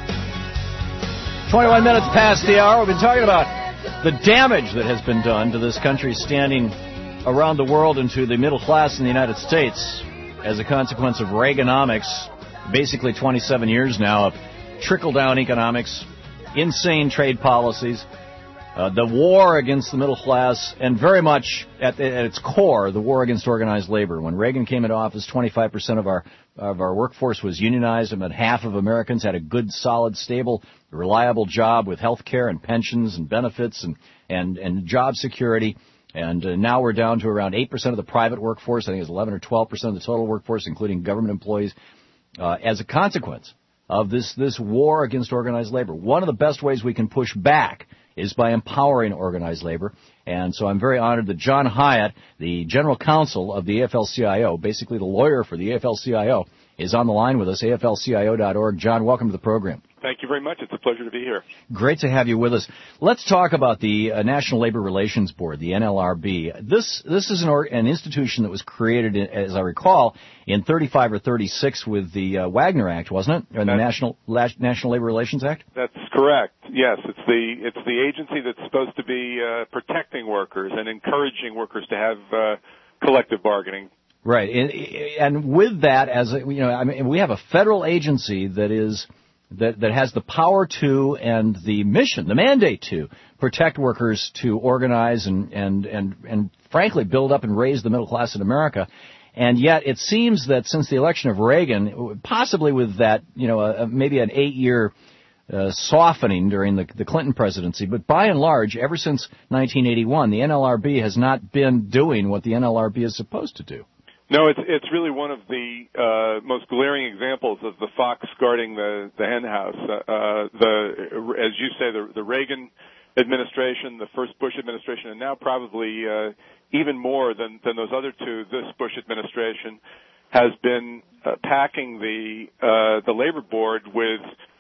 twenty-one minutes past the hour. We've been talking about the damage that has been done to this country standing around the world and to the middle class in the United States as a consequence of Reaganomics. Basically twenty-seven years now of trickle-down economics, insane trade policies, uh, the war against the middle class, and very much at, at its core, the war against organized labor. When Reagan came into office, twenty-five percent of our of our workforce was unionized, and about half of Americans had a good, solid, stable, reliable job with health care and pensions and benefits and, and, and job security. And uh, now we're down to around eight percent of the private workforce. I think it's eleven or twelve percent of the total workforce, including government employees. Uh, as a consequence of this, this war against organized labor. One of the best ways we can push back is by empowering organized labor. And so I'm very honored that John Hyatt, the general counsel of the A F L C I O, basically the lawyer for the A F L C I O, is on the line with us, A F L C I O dot org. John, welcome to the program. Thank you very much. It's a pleasure to be here. Great to have you with us. Let's talk about the uh, National Labor Relations Board, the N L R B. This this is an, or, an institution that was created, in, as I recall, in thirty-five or thirty-six with the uh, Wagner Act, wasn't it? Or the National La- National Labor Relations Act? That's correct. Yes, it's the it's the agency that's supposed to be uh, protecting workers and encouraging workers to have uh, collective bargaining. Right, and, and with that, as a, you know, I mean, we have a federal agency that is. That, that has the power to and the mission, the mandate to protect workers, to organize and, and, and, and frankly build up and raise the middle class in America. And yet it seems that since the election of Reagan, possibly with that, you know, a, maybe an eight-year uh, softening during the, the Clinton presidency, but by and large, ever since nineteen eighty-one, the N L R B has not been doing what the N L R B is supposed to do. No, it's it's really one of the uh, most glaring examples of the fox guarding the the hen house. Uh, uh, the as you say, the, the Reagan administration, the first Bush administration, and now probably uh, even more than than those other two, this Bush administration has been uh, packing the uh, the labor board with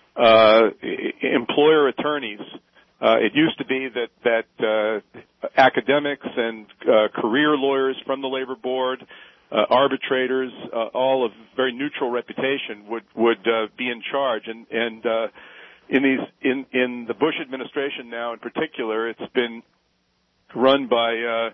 uh, employer attorneys. Uh, it used to be that that uh, academics and uh, career lawyers from the labor board. Uh, arbitrators, uh, all of very neutral reputation, would would uh, be in charge, and and uh, in these in in the Bush administration now, in particular, it's been run by uh,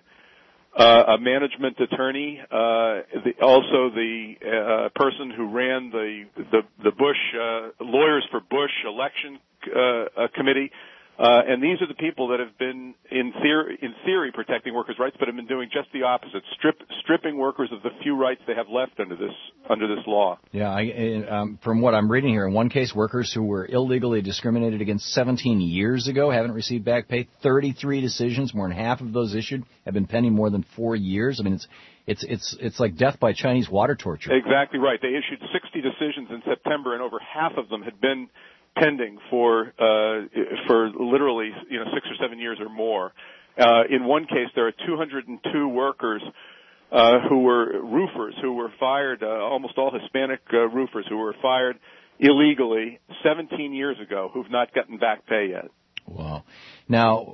uh, a management attorney, uh, the, also the uh, person who ran the the, the Bush uh, Lawyers for Bush election uh, uh, committee. Uh, and these are the people that have been, in theory, in theory, protecting workers' rights, but have been doing just the opposite, strip, stripping workers of the few rights they have left under this under this law. Yeah, I, um, from what I'm reading here, in one case, workers who were illegally discriminated against seventeen years ago haven't received back pay. thirty-three decisions, more than half of those issued, have been pending more than four years. I mean, it's it's it's it's like death by Chinese water torture. Exactly right. They issued sixty decisions in September, and over half of them had been pending for uh for literally you know six or seven years or more. Uh in one case there are two hundred two workers uh who were roofers who were fired, uh, almost all Hispanic uh, roofers who were fired illegally seventeen years ago who've not gotten back pay yet. Wow. Now,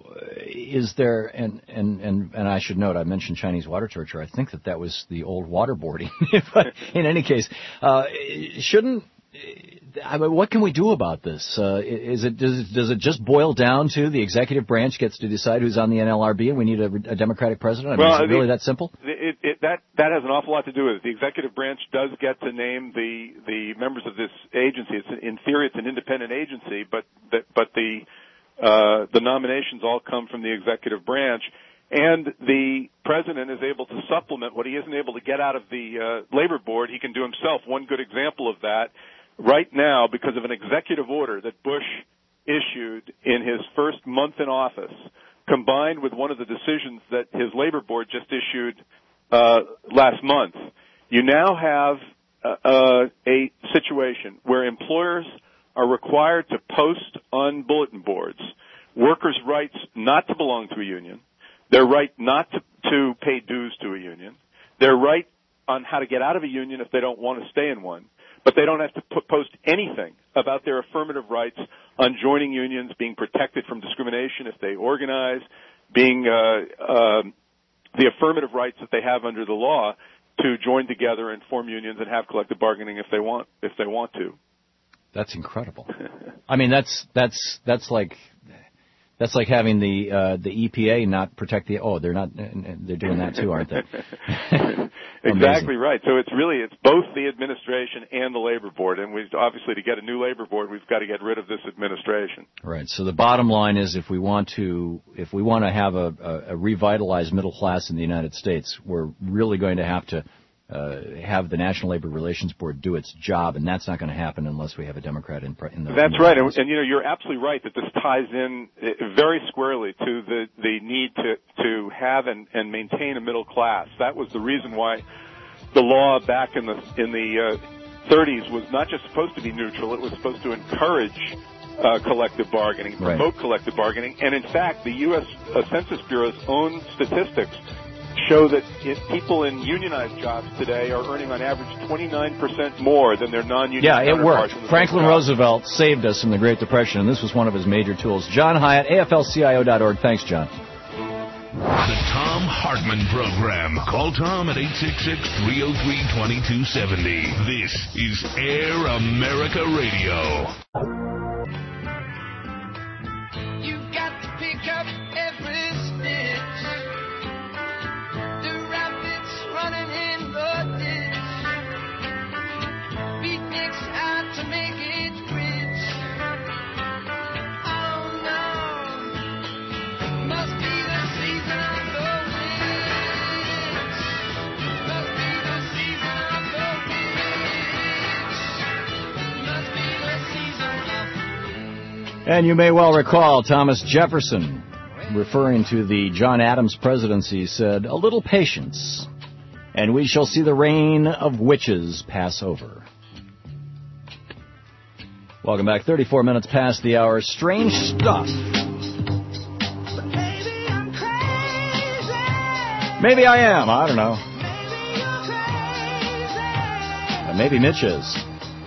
is there, and, and, and, and I should note, I mentioned Chinese water torture. I think that that was the old waterboarding. But in any case, uh shouldn't I mean, what can we do about this? Uh, is it does, it does it just boil down to the executive branch gets to decide who's on the N L R B and we need a, a Democratic president? I mean, well, is it the, really that simple? It, it, that that has an awful lot to do with it. The executive branch does get to name the the members of this agency. It's in theory it's an independent agency, but the, but the uh, the nominations all come from the executive branch. And the president is able to supplement what he isn't able to get out of the uh, labor board. He can do himself. One good example of that. Right now, because of an executive order that Bush issued in his first month month in office, combined with one of the decisions that his labor board just issued uh, last month, you now have uh, uh, a situation where employers are required to post on bulletin boards workers' rights not to belong to a union, their right not to, to pay dues to a union, their right on how to get out of a union if they don't want to stay in one, but they don't have to put, post anything about their affirmative rights on joining unions, being protected from discrimination if they organize, being uh, uh, the affirmative rights that they have under the law to join together and form unions and have collective bargaining if they want if they want to. That's incredible. I mean, that's that's that's like that's like having the uh, the E P A not protect the. Oh, they're not. They're doing that too, aren't they? Exactly right. So it's really it's both the administration and the labor board, and we obviously to get a new labor board, we've got to get rid of this administration. Right. So the bottom line is, if we want to if we want to have a, a, a revitalized middle class in the United States, we're really going to have to uh, have the National Labor Relations Board do its job, and that's not going to happen unless we have a Democrat in, in the. That's in the right, and, and you know you're absolutely right that this ties in very squarely to the the need to to have and, and maintain a middle class. That was the reason why the law back in the in the uh, thirties was not just supposed to be neutral; it was supposed to encourage uh, collective bargaining, promote right. collective bargaining, and in fact, the U S Uh, Census Bureau's own statistics show that if people in unionized jobs today are earning on average twenty-nine percent more than their non-union Yeah, it counterparts. worked. Franklin Roosevelt saved us from the Great Depression, and this was one of his major tools. John Hyatt, A F L C I O dot org. Thanks, John. The Tom Hartman Program. Call Tom at eight six six, three oh three, two two seven oh. This is Air America Radio. You've got to pick up every stitch. The rapids running in the ditch. Beatniks out to make it rich. Oh no, must be the season of the witch. Must be the season of the witch. Must be the season of the And you may well recall Thomas Jefferson, referring to the John Adams presidency, said, "A little patience, and we shall see the reign of witches pass over." Welcome back. thirty-four minutes past the hour. Strange stuff. Maybe I am. I don't know. Uh, maybe Mitch is.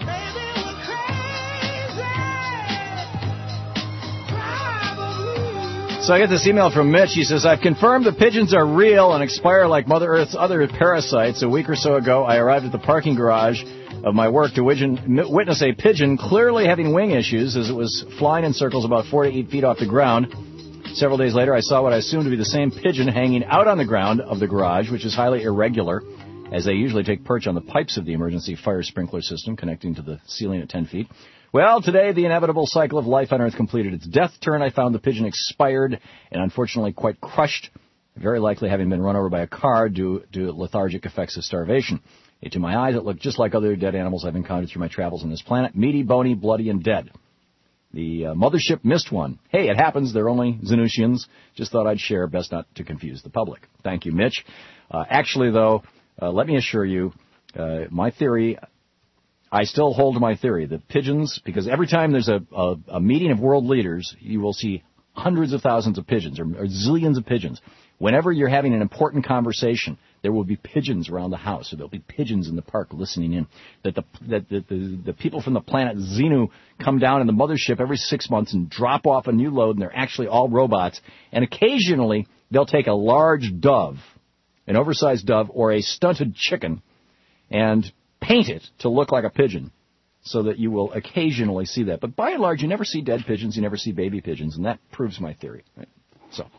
So I get this email from Mitch. He says, "I've confirmed the pigeons are real and expire like Mother Earth's other parasites. A week or so ago, I arrived at the parking garage of my work to witness a pigeon clearly having wing issues as it was flying in circles about four to eight feet off the ground. Several days later, I saw what I assumed to be the same pigeon hanging out on the ground of the garage, which is highly irregular, as they usually take perch on the pipes of the emergency fire sprinkler system connecting to the ceiling at ten feet. Well, today the inevitable cycle of life on Earth completed its death turn. I found the pigeon expired and unfortunately quite crushed, very likely having been run over by a car due to lethargic effects of starvation. And to my eyes, it looked just like other dead animals I've encountered through my travels on this planet, meaty, bony, bloody, and dead. The uh, mothership missed one. Hey, it happens. They're only Xenutians. Just thought I'd share, best not to confuse the public. Thank you, Mitch. Uh, actually, though, uh, let me assure you, uh, my theory... I still hold to my theory that pigeons, because every time there's a, a, a meeting of world leaders, you will see hundreds of thousands of pigeons or, or zillions of pigeons. Whenever you're having an important conversation, there will be pigeons around the house, or there'll be pigeons in the park listening in. That the that the, the, the people from the planet Xenu come down in the mothership every six months and drop off a new load, and they're actually all robots. And occasionally, they'll take a large dove, an oversized dove, or a stunted chicken, and paint it to look like a pigeon so that you will occasionally see that. But by and large, you never see dead pigeons, you never see baby pigeons, and that proves my theory. Right? So,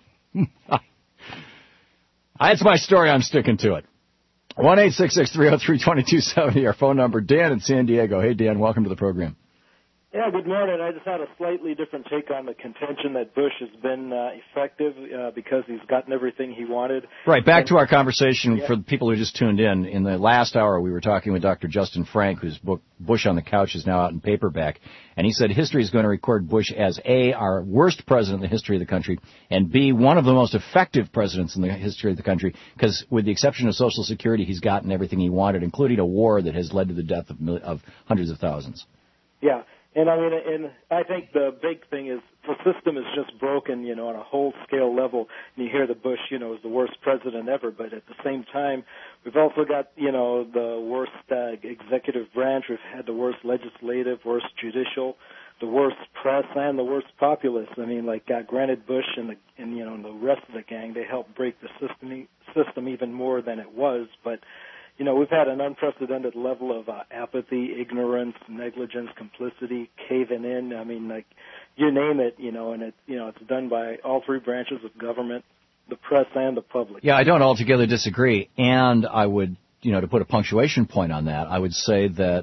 that's my story. I'm sticking to it. one eight six six, three oh three, two two seven oh, our phone number. Dan in San Diego. Hey, Dan, welcome to the program. Yeah, good morning. I just had a slightly different take on the contention that Bush has been uh, effective uh, because he's gotten everything he wanted. Right, back and, to our conversation yeah. for the people who just tuned in. In the last hour, we were talking with Doctor Justin Frank, whose book Bush on the Couch is now out in paperback, and he said history is going to record Bush as A, our worst president in the history of the country, and B, one of the most effective presidents in the history of the country, because with the exception of Social Security, he's gotten everything he wanted, including a war that has led to the death of, mil- of hundreds of thousands. Yeah. And I mean, and I think the big thing is the system is just broken, you know, on a whole scale level. And you hear that Bush, you know, is the worst president ever, but at the same time, we've also got, you know, the worst uh, executive branch. We've had the worst legislative, worst judicial, the worst press, and the worst populace. I mean, like, uh, granted, Bush and the and you know and the rest of the gang, they helped break the system system even more than it was, but. You know, we've had an unprecedented level of uh, apathy, ignorance, negligence, complicity, caving in. I mean, like, you name it, you know, and it, you know, it's done by all three branches of government, the press and the public. Yeah, I don't altogether disagree. And I would, you know, to put a punctuation point on that, I would say that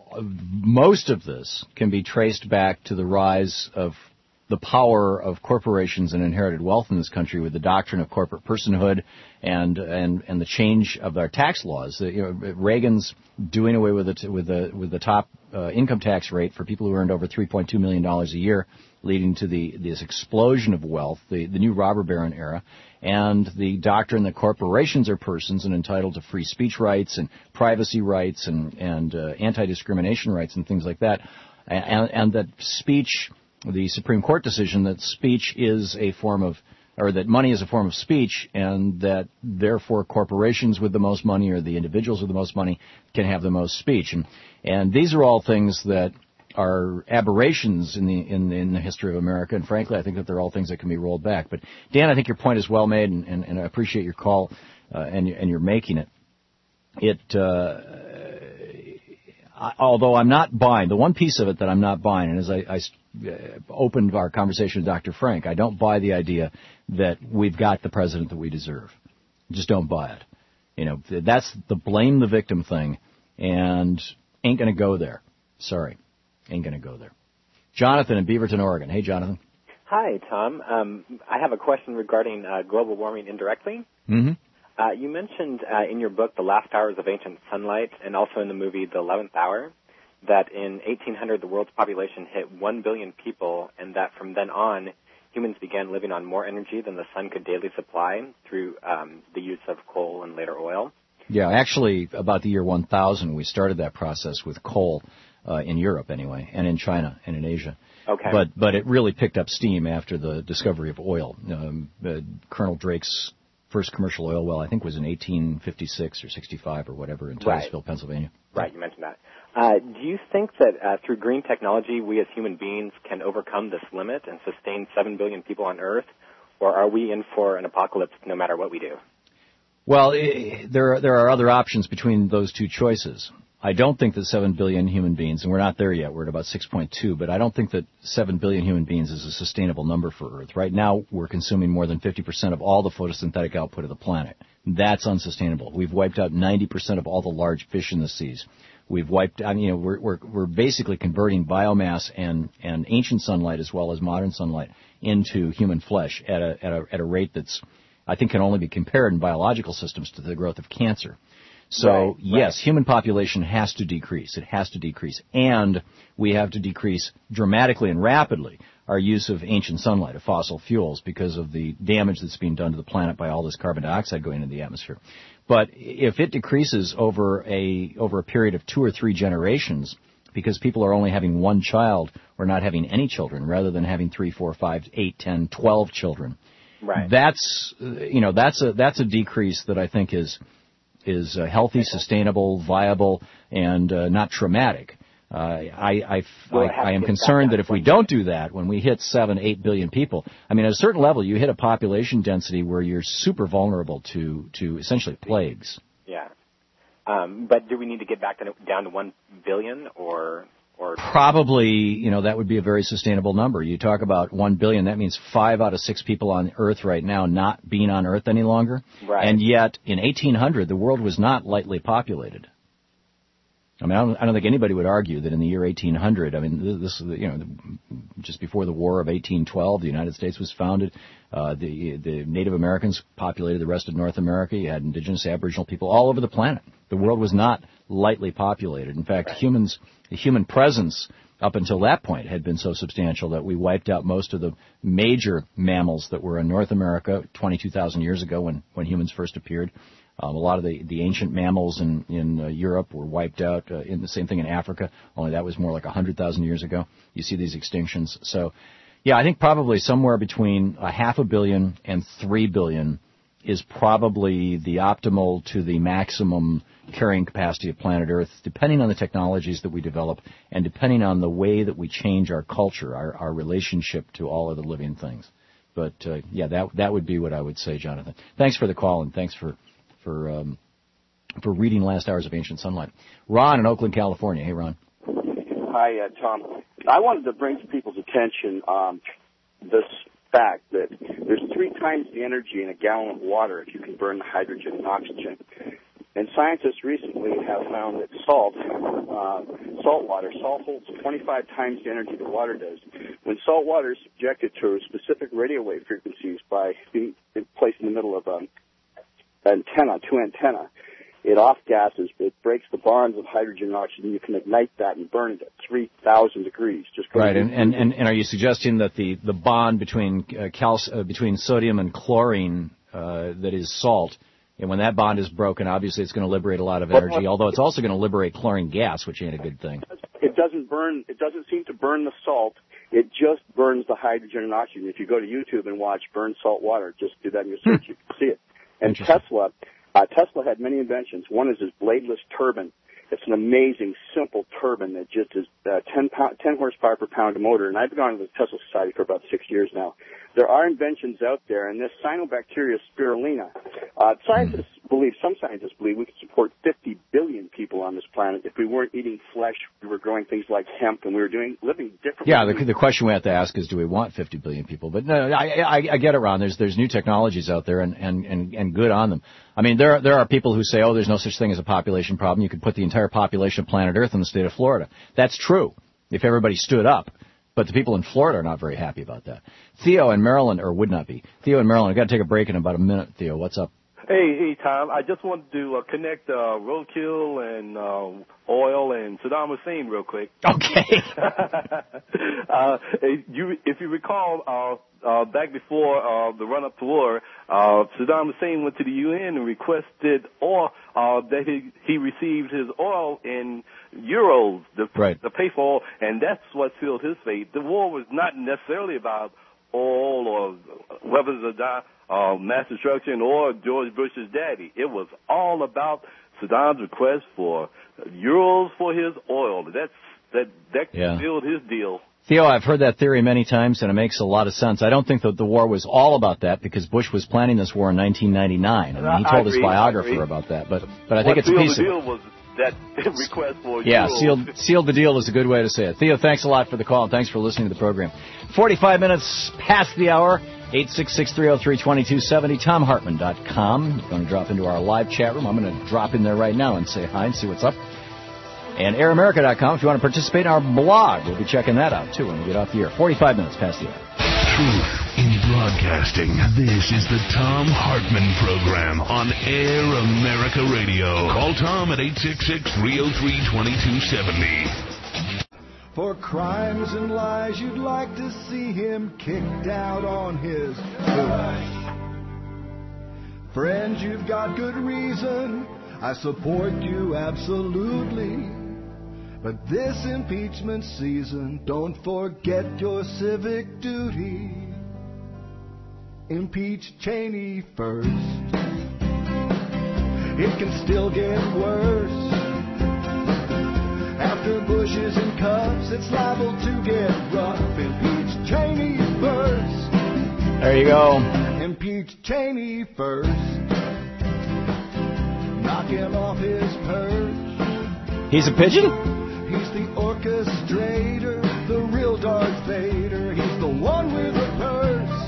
most of this can be traced back to the rise of the power of corporations and inherited wealth in this country with the doctrine of corporate personhood and and and the change of our tax laws. You know, Reagan's doing away with it with the with the top uh, income tax rate for people who earned over three point two million dollars a year, leading to the this explosion of wealth, the the new robber baron era, and the doctrine that corporations are persons and entitled to free speech rights and privacy rights and and uh, anti-discrimination rights and things like that, and, and that speech. The Supreme Court decision that speech is a form of, or that money is a form of speech, and that therefore corporations with the most money or the individuals with the most money can have the most speech. And and these are all things that are aberrations in the in, in the history of America. And frankly, I think that they're all things that can be rolled back. But Dan, I think your point is well made, and, and, and I appreciate your call uh, and and you're making it. It. Uh, Although I'm not buying, the one piece of it that I'm not buying, and as I, I opened our conversation with Doctor Frank, I don't buy the idea that we've got the president that we deserve. Just don't buy it. You know, that's the blame the victim thing, and ain't going to go there. Sorry, ain't going to go there. Jonathan in Beaverton, Oregon. Hey, Jonathan. Hi, Tom. Um, I have a question regarding uh, global warming indirectly. Mm-hmm. Uh, you mentioned uh, in your book, The Last Hours of Ancient Sunlight, and also in the movie The Eleventh Hour, that in eighteen hundred the world's population hit one billion people, and that from then on, humans began living on more energy than the sun could daily supply through um, the use of coal and later oil. Yeah, actually, about the year one thousand, we started that process with coal uh, in Europe anyway, and in China and in Asia. Okay. But but it really picked up steam after the discovery of oil. Um, uh, Colonel Drake's first commercial oil well, I think, was in eighteen fifty-six or sixty-five or whatever in Titusville, Right. Pennsylvania. Right, you mentioned that. Uh, do you think that uh, through green technology, we as human beings can overcome this limit and sustain seven billion people on Earth, or are we in for an apocalypse no matter what we do? Well, I, there are, there are other options between those two choices. I don't think that seven billion human beings, and we're not there yet, we're at about six point two, but I don't think that seven billion human beings is a sustainable number for Earth. Right now, we're consuming more than fifty percent of all the photosynthetic output of the planet. That's unsustainable. We've wiped out ninety percent of all the large fish in the seas. We've wiped, I mean, you know, we're, we're, we're basically converting biomass and, and ancient sunlight as well as modern sunlight into human flesh at a, at a, at a rate that's, I think, can only be compared in biological systems to the growth of cancer. So, Right, yes, right. human population has to decrease. It has to decrease. And we have to decrease dramatically and rapidly our use of ancient sunlight, of fossil fuels, because of the damage that's being done to the planet by all this carbon dioxide going into the atmosphere. But if it decreases over a over a period of two or three generations, because people are only having one child or not having any children, rather than having three, four, five, eight, ten, twelve children, Right. that's, you know, that's a that's a decrease that I think is is uh, healthy, sustainable, viable, and uh, not traumatic. Uh, I, I, Well, it I, has I to am get concerned back that if we don't do that, when we hit seven, eight billion people, I mean, at a certain level, you hit a population density where you're super vulnerable to, to essentially plagues. Yeah. Um, but do we need to get back to, down to one billion or... or Probably, you know, that would be a very sustainable number. You talk about one billion, that means five out of six people on Earth right now not being on Earth any longer. Right. And yet, in eighteen hundred, the world was not lightly populated. I mean, I don't, I don't think anybody would argue that in the year eighteen hundred, I mean, this, you know, just before the War of eighteen twelve, the United States was founded. Uh, the the Native Americans populated the rest of North America. You had indigenous Aboriginal people all over the planet. The world was not lightly populated. In fact, humans, the human presence up until that point had been so substantial that we wiped out most of the major mammals that were in North America twenty-two thousand years ago when, when humans first appeared. Um, a lot of the, the ancient mammals in, in uh, Europe were wiped out. Uh, in the same thing in Africa, only that was more like one hundred thousand years ago. You see these extinctions. So, yeah, I think probably somewhere between a half a billion and three billion is probably the optimal to the maximum carrying capacity of planet Earth, depending on the technologies that we develop and depending on the way that we change our culture, our, our relationship to all of the living things. But, uh, yeah, that that would be what I would say, Jonathan. Thanks for the call, and thanks for... for um, for reading Last Hours of Ancient Sunlight. Ron in Oakland, California. Hey, Ron. Hi, uh, Tom. I wanted to bring to people's attention um, this fact that there's three times the energy in a gallon of water if you can burn the hydrogen and oxygen. And scientists recently have found that salt, uh, salt water, salt holds twenty-five times the energy that water does. When salt water is subjected to specific radio wave frequencies by being placed in the middle of um, antenna, two antenna, it off-gases, it breaks the bonds of hydrogen and oxygen. You can ignite that and burn it at three thousand degrees. Just right, and, and, and, and are you suggesting that the, the bond between uh, cal- uh, between sodium and chlorine uh, that is salt, and when that bond is broken, obviously it's going to liberate a lot of energy, although it's also going to liberate chlorine gas, which ain't a good thing. It doesn't burn, it doesn't seem to burn the salt. It just burns the hydrogen and oxygen. If you go to YouTube and watch burn salt water, just do that in your search, you can see it. And Tesla, uh, Tesla had many inventions. One is his bladeless turbine. It's an amazing, simple turbine that just is uh, ten, pound, ten horsepower per pound of motor. And I've been on the Tesla Society for about six years now. There are inventions out there, and this cyanobacteria spirulina, uh, scientists believe, some scientists believe we could support fifty billion people on this planet if we weren't eating flesh, we were growing things like hemp, and we were doing living differently. Yeah, the, the question we have to ask is, do we want fifty billion people? But no, I, I, I get it, Ron. There's there's new technologies out there, and, and, and, and good on them. I mean, there there are people who say, oh, there's no such thing as a population problem. You could put the entire population of planet Earth in the state of Florida. That's true if everybody stood up. But the people in Florida are not very happy about that. Theo in Maryland, or would not be. Theo in Maryland, I've got to take a break in about a minute. Theo, what's up? Hey, hey, Tom. I just wanted to uh, connect uh, roadkill and uh, oil and Saddam Hussein real quick. Okay. uh, you, if you recall, uh, uh, back before uh, the run-up to war, uh, Saddam Hussein went to the U N and requested oil, uh, that he, he received his oil in euros to, right. to pay for oil, and that's what sealed his fate. The war was not necessarily about oil or weapons of die. Uh, mass destruction or George Bush's daddy. It was all about Saddam's request for euros for his oil. That's that that yeah. sealed his deal. Theo, I've heard that theory many times, and it makes a lot of sense. I don't think that the war was all about that, because Bush was planning this war in nineteen ninety-nine. I mean, he told I his agree, biographer about that. But but I think what it's a piece the of deal was that request for yeah, euros. sealed sealed the deal is a good way to say it. Theo, thanks a lot for the call, and thanks for listening to the program. Forty-five minutes past the hour. eight six six, three oh three, two two seven oh, tom hartman dot com. You're going to drop into our live chat room. I'm going to drop in there right now and say hi and see what's up. And air america dot com if you want to participate in our blog. We'll be checking that out, too, when we get off the air. forty-five minutes past the hour. Truth in broadcasting. This is the Tom Hartman Program on Air America Radio. Call Tom at eight six six, three oh three, two two seven oh. For crimes and lies, you'd like to see him kicked out on his foot. Friends, you've got good reason. I support you absolutely. But this impeachment season, don't forget your civic duty. Impeach Cheney first. It can still get worse. After Bush is in cuffs, it's liable to get rough. Impeach Cheney first. There you go. Impeach Cheney first. Knock him off his perch. He's a pigeon? He's the orchestrator, the real Darth Vader. He's the one with a purse.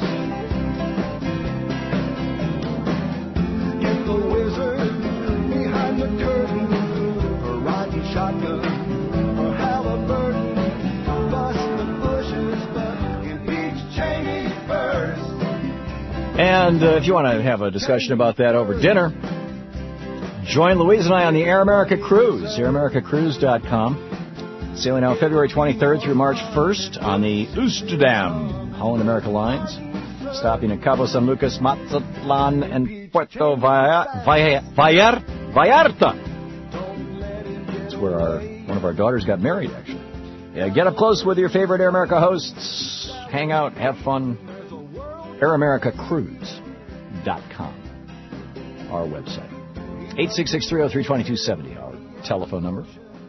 Get the wizard behind the curtain for riding shotgun And uh, if you want to have a discussion about that over dinner, join Louise and I on the Air America Cruise, air america cruise dot com. Sailing out February twenty-third through March first on the Amsterdam Holland America Lines, stopping at Cabo San Lucas, Mazatlan, and Puerto Vallarta. Vallarta. That's where our one of our daughters got married, actually. Yeah, get up close with your favorite Air America hosts. Hang out, have fun. air america cruise dot com, our website. eight six six, three oh three, two two seven oh, our telephone number.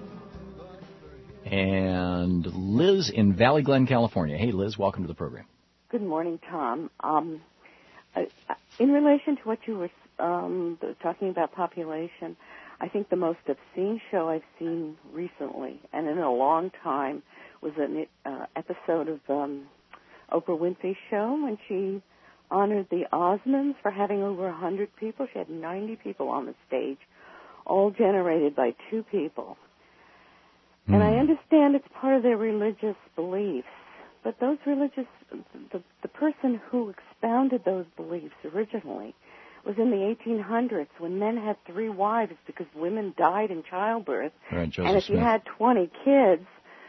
And Liz in Valley Glen, California. Hey, Liz, welcome to the program. Good morning, Tom. Um, I, in relation to what you were um, talking about population, I think the most obscene show I've seen recently, and in a long time, was an uh, episode of um, Oprah Winfrey's show when she honored the Osmonds for having over one hundred people. She had ninety people on the stage, all generated by two people. Mm. And I understand it's part of their religious beliefs, but those religious, the, the person who expounded those beliefs originally was in the eighteen hundreds when men had three wives because women died in childbirth. Right, Joseph and if Smith. you had twenty kids,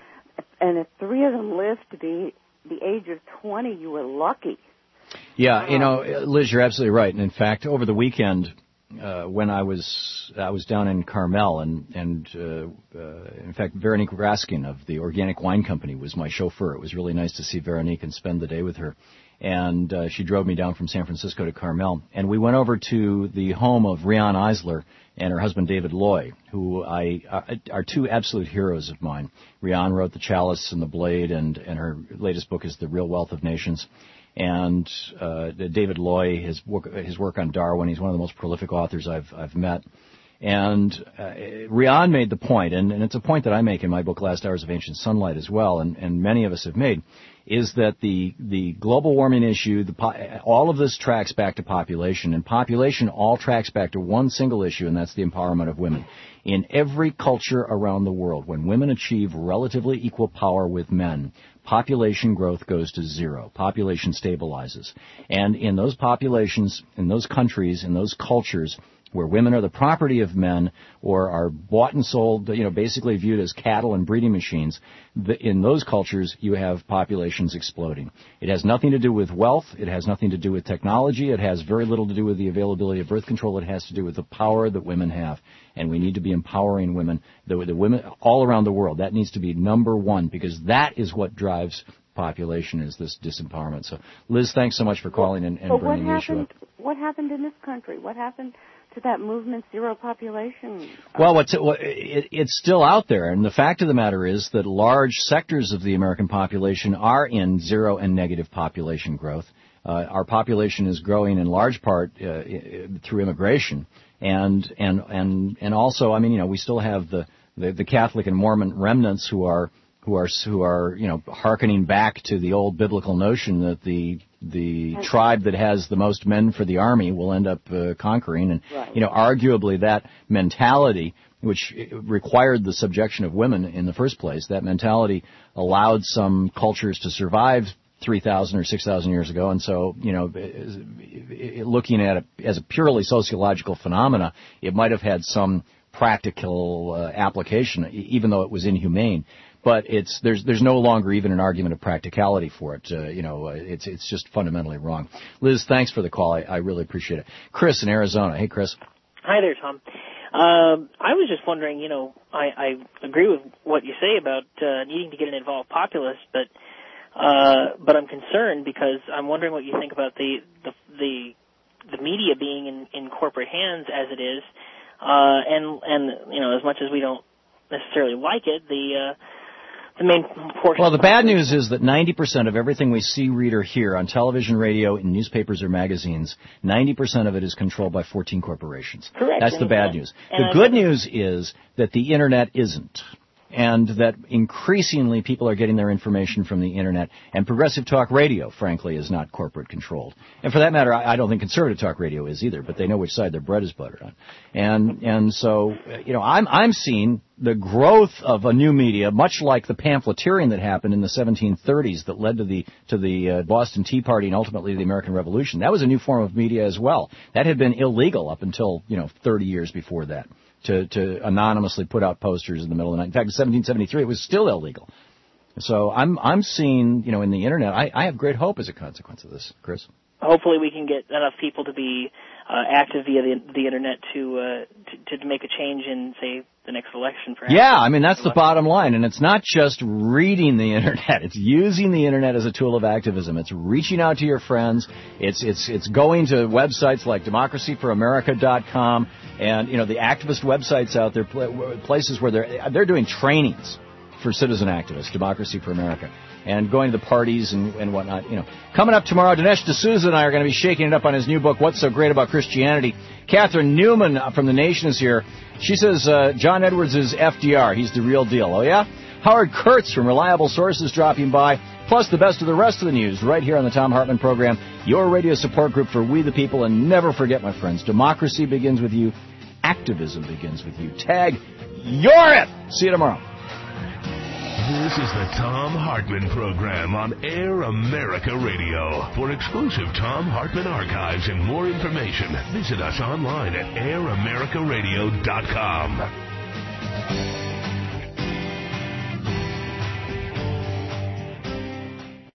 and if three of them lived to be the age of twenty, you were lucky. Yeah, you know, Liz, you're absolutely right. And in fact, over the weekend, uh, when I was I was down in Carmel, and and uh, uh, in fact, Veronique Raskin of the Organic Wine Company was my chauffeur. It was really nice to see Veronique and spend the day with her. And uh, she drove me down from San Francisco to Carmel. And we went over to the home of Rian Eisler and her husband David Loy, who I uh, are two absolute heroes of mine. Rian wrote The Chalice and the Blade, and, and her latest book is The Real Wealth of Nations. And uh, David Loy, his work, his work on Darwin, he's one of the most prolific authors I've I've met. And uh, Rian made the point, and, and it's a point that I make in my book, Last Hours of Ancient Sunlight, as well, and, and many of us have made, is that the the global warming issue, the po- all of this tracks back to population, and population all tracks back to one single issue, and that's the empowerment of women. In every culture around the world, when women achieve relatively equal power with men, population growth goes to zero. Population stabilizes. And in those populations, in those countries, in those cultures, where women are the property of men or are bought and sold, you know, basically viewed as cattle and breeding machines, the, in those cultures you have populations exploding. It has nothing to do with wealth. It has nothing to do with technology. It has very little to do with the availability of birth control. It has to do with the power that women have. And we need to be empowering women, the, the women all around the world. That needs to be number one, because that is what drives population, is this disempowerment. So, Liz, thanks so much for calling and, and but bringing what the issue happened, up. What happened in this country? What happened to that movement, zero population? Well, what's it, well, it, it's still out there, and the fact of the matter is that large sectors of the American population are in zero and negative population growth. Uh, our population is growing in large part uh, through immigration, and and and and also, I mean, you know, we still have the, the, the Catholic and Mormon remnants who are who are who are you know hearkening back to the old biblical notion that the the tribe that has the most men for the army will end up uh, conquering, and right. you know, arguably that mentality, which required the subjection of women in the first place, that mentality allowed some cultures to survive three thousand or six thousand years ago. And so, you know, looking at it as a purely sociological phenomena, it might have had some practical uh, application, even though it was inhumane. But it's there's there's no longer even an argument of practicality for it. Uh, you know, uh, it's it's just fundamentally wrong. Liz, thanks for the call. I, I really appreciate it. Chris in Arizona. Hey, Chris. Hi there, Tom. Um, I was just wondering, you know, I, I agree with what you say about uh, needing to get an involved populace, but uh, but I'm concerned because I'm wondering what you think about the the the, the media being in, in corporate hands as it is, uh, and and you know, as much as we don't necessarily like it, the uh, the main portion. Well, the bad news is that ninety percent of everything we see, read, or hear on television, radio, in newspapers or magazines, ninety percent of it is controlled by fourteen corporations. Correct. That's the bad news. The good news is that the Internet isn't. and that increasingly people are getting their information from the Internet. And Progressive Talk Radio, frankly, is not corporate controlled. And for that matter, I, I don't think Conservative Talk Radio is either, but they know which side their bread is buttered on. And and so, you know, I'm I'm seeing the growth of a new media, much like the pamphleteering that happened in the seventeen thirties that led to the to the uh, Boston Tea Party and ultimately the American Revolution. That was a new form of media as well. That had been illegal up until, you know, thirty years before that, to, to anonymously put out posters in the middle of the night. In fact, in seventeen seventy-three, it was still illegal. So I'm I'm seeing, you know, in the Internet, I, I have great hope as a consequence of this, Chris. Hopefully we can get enough people to be uh, active via the, the Internet to, uh, to to make a change in, say, the next election, perhaps. Yeah, I mean, that's the bottom line. And it's not just reading the Internet. It's using the Internet as a tool of activism. It's reaching out to your friends. It's it's it's going to websites like democracy for america dot com and, you know, the activist websites out there, places where they're they're doing trainings for citizen activists, Democracy for America, and going to the parties and, and whatnot. You know, coming up tomorrow, Dinesh D'Souza and I are going to be shaking it up on his new book, What's So Great About Christianity. Catherine Newman from The Nation is here. She says uh, John Edwards is F D R. He's the real deal. Oh, yeah? Howard Kurtz from Reliable Sources dropping by, plus the best of the rest of the news right here on the Thom Hartmann Program, your radio support group for We the People. And never forget, my friends, democracy begins with you. Activism begins with you. Tag, you're it! See you tomorrow. This is the Thom Hartmann Program on Air America Radio. For exclusive Thom Hartmann archives and more information, visit us online at air america radio dot com.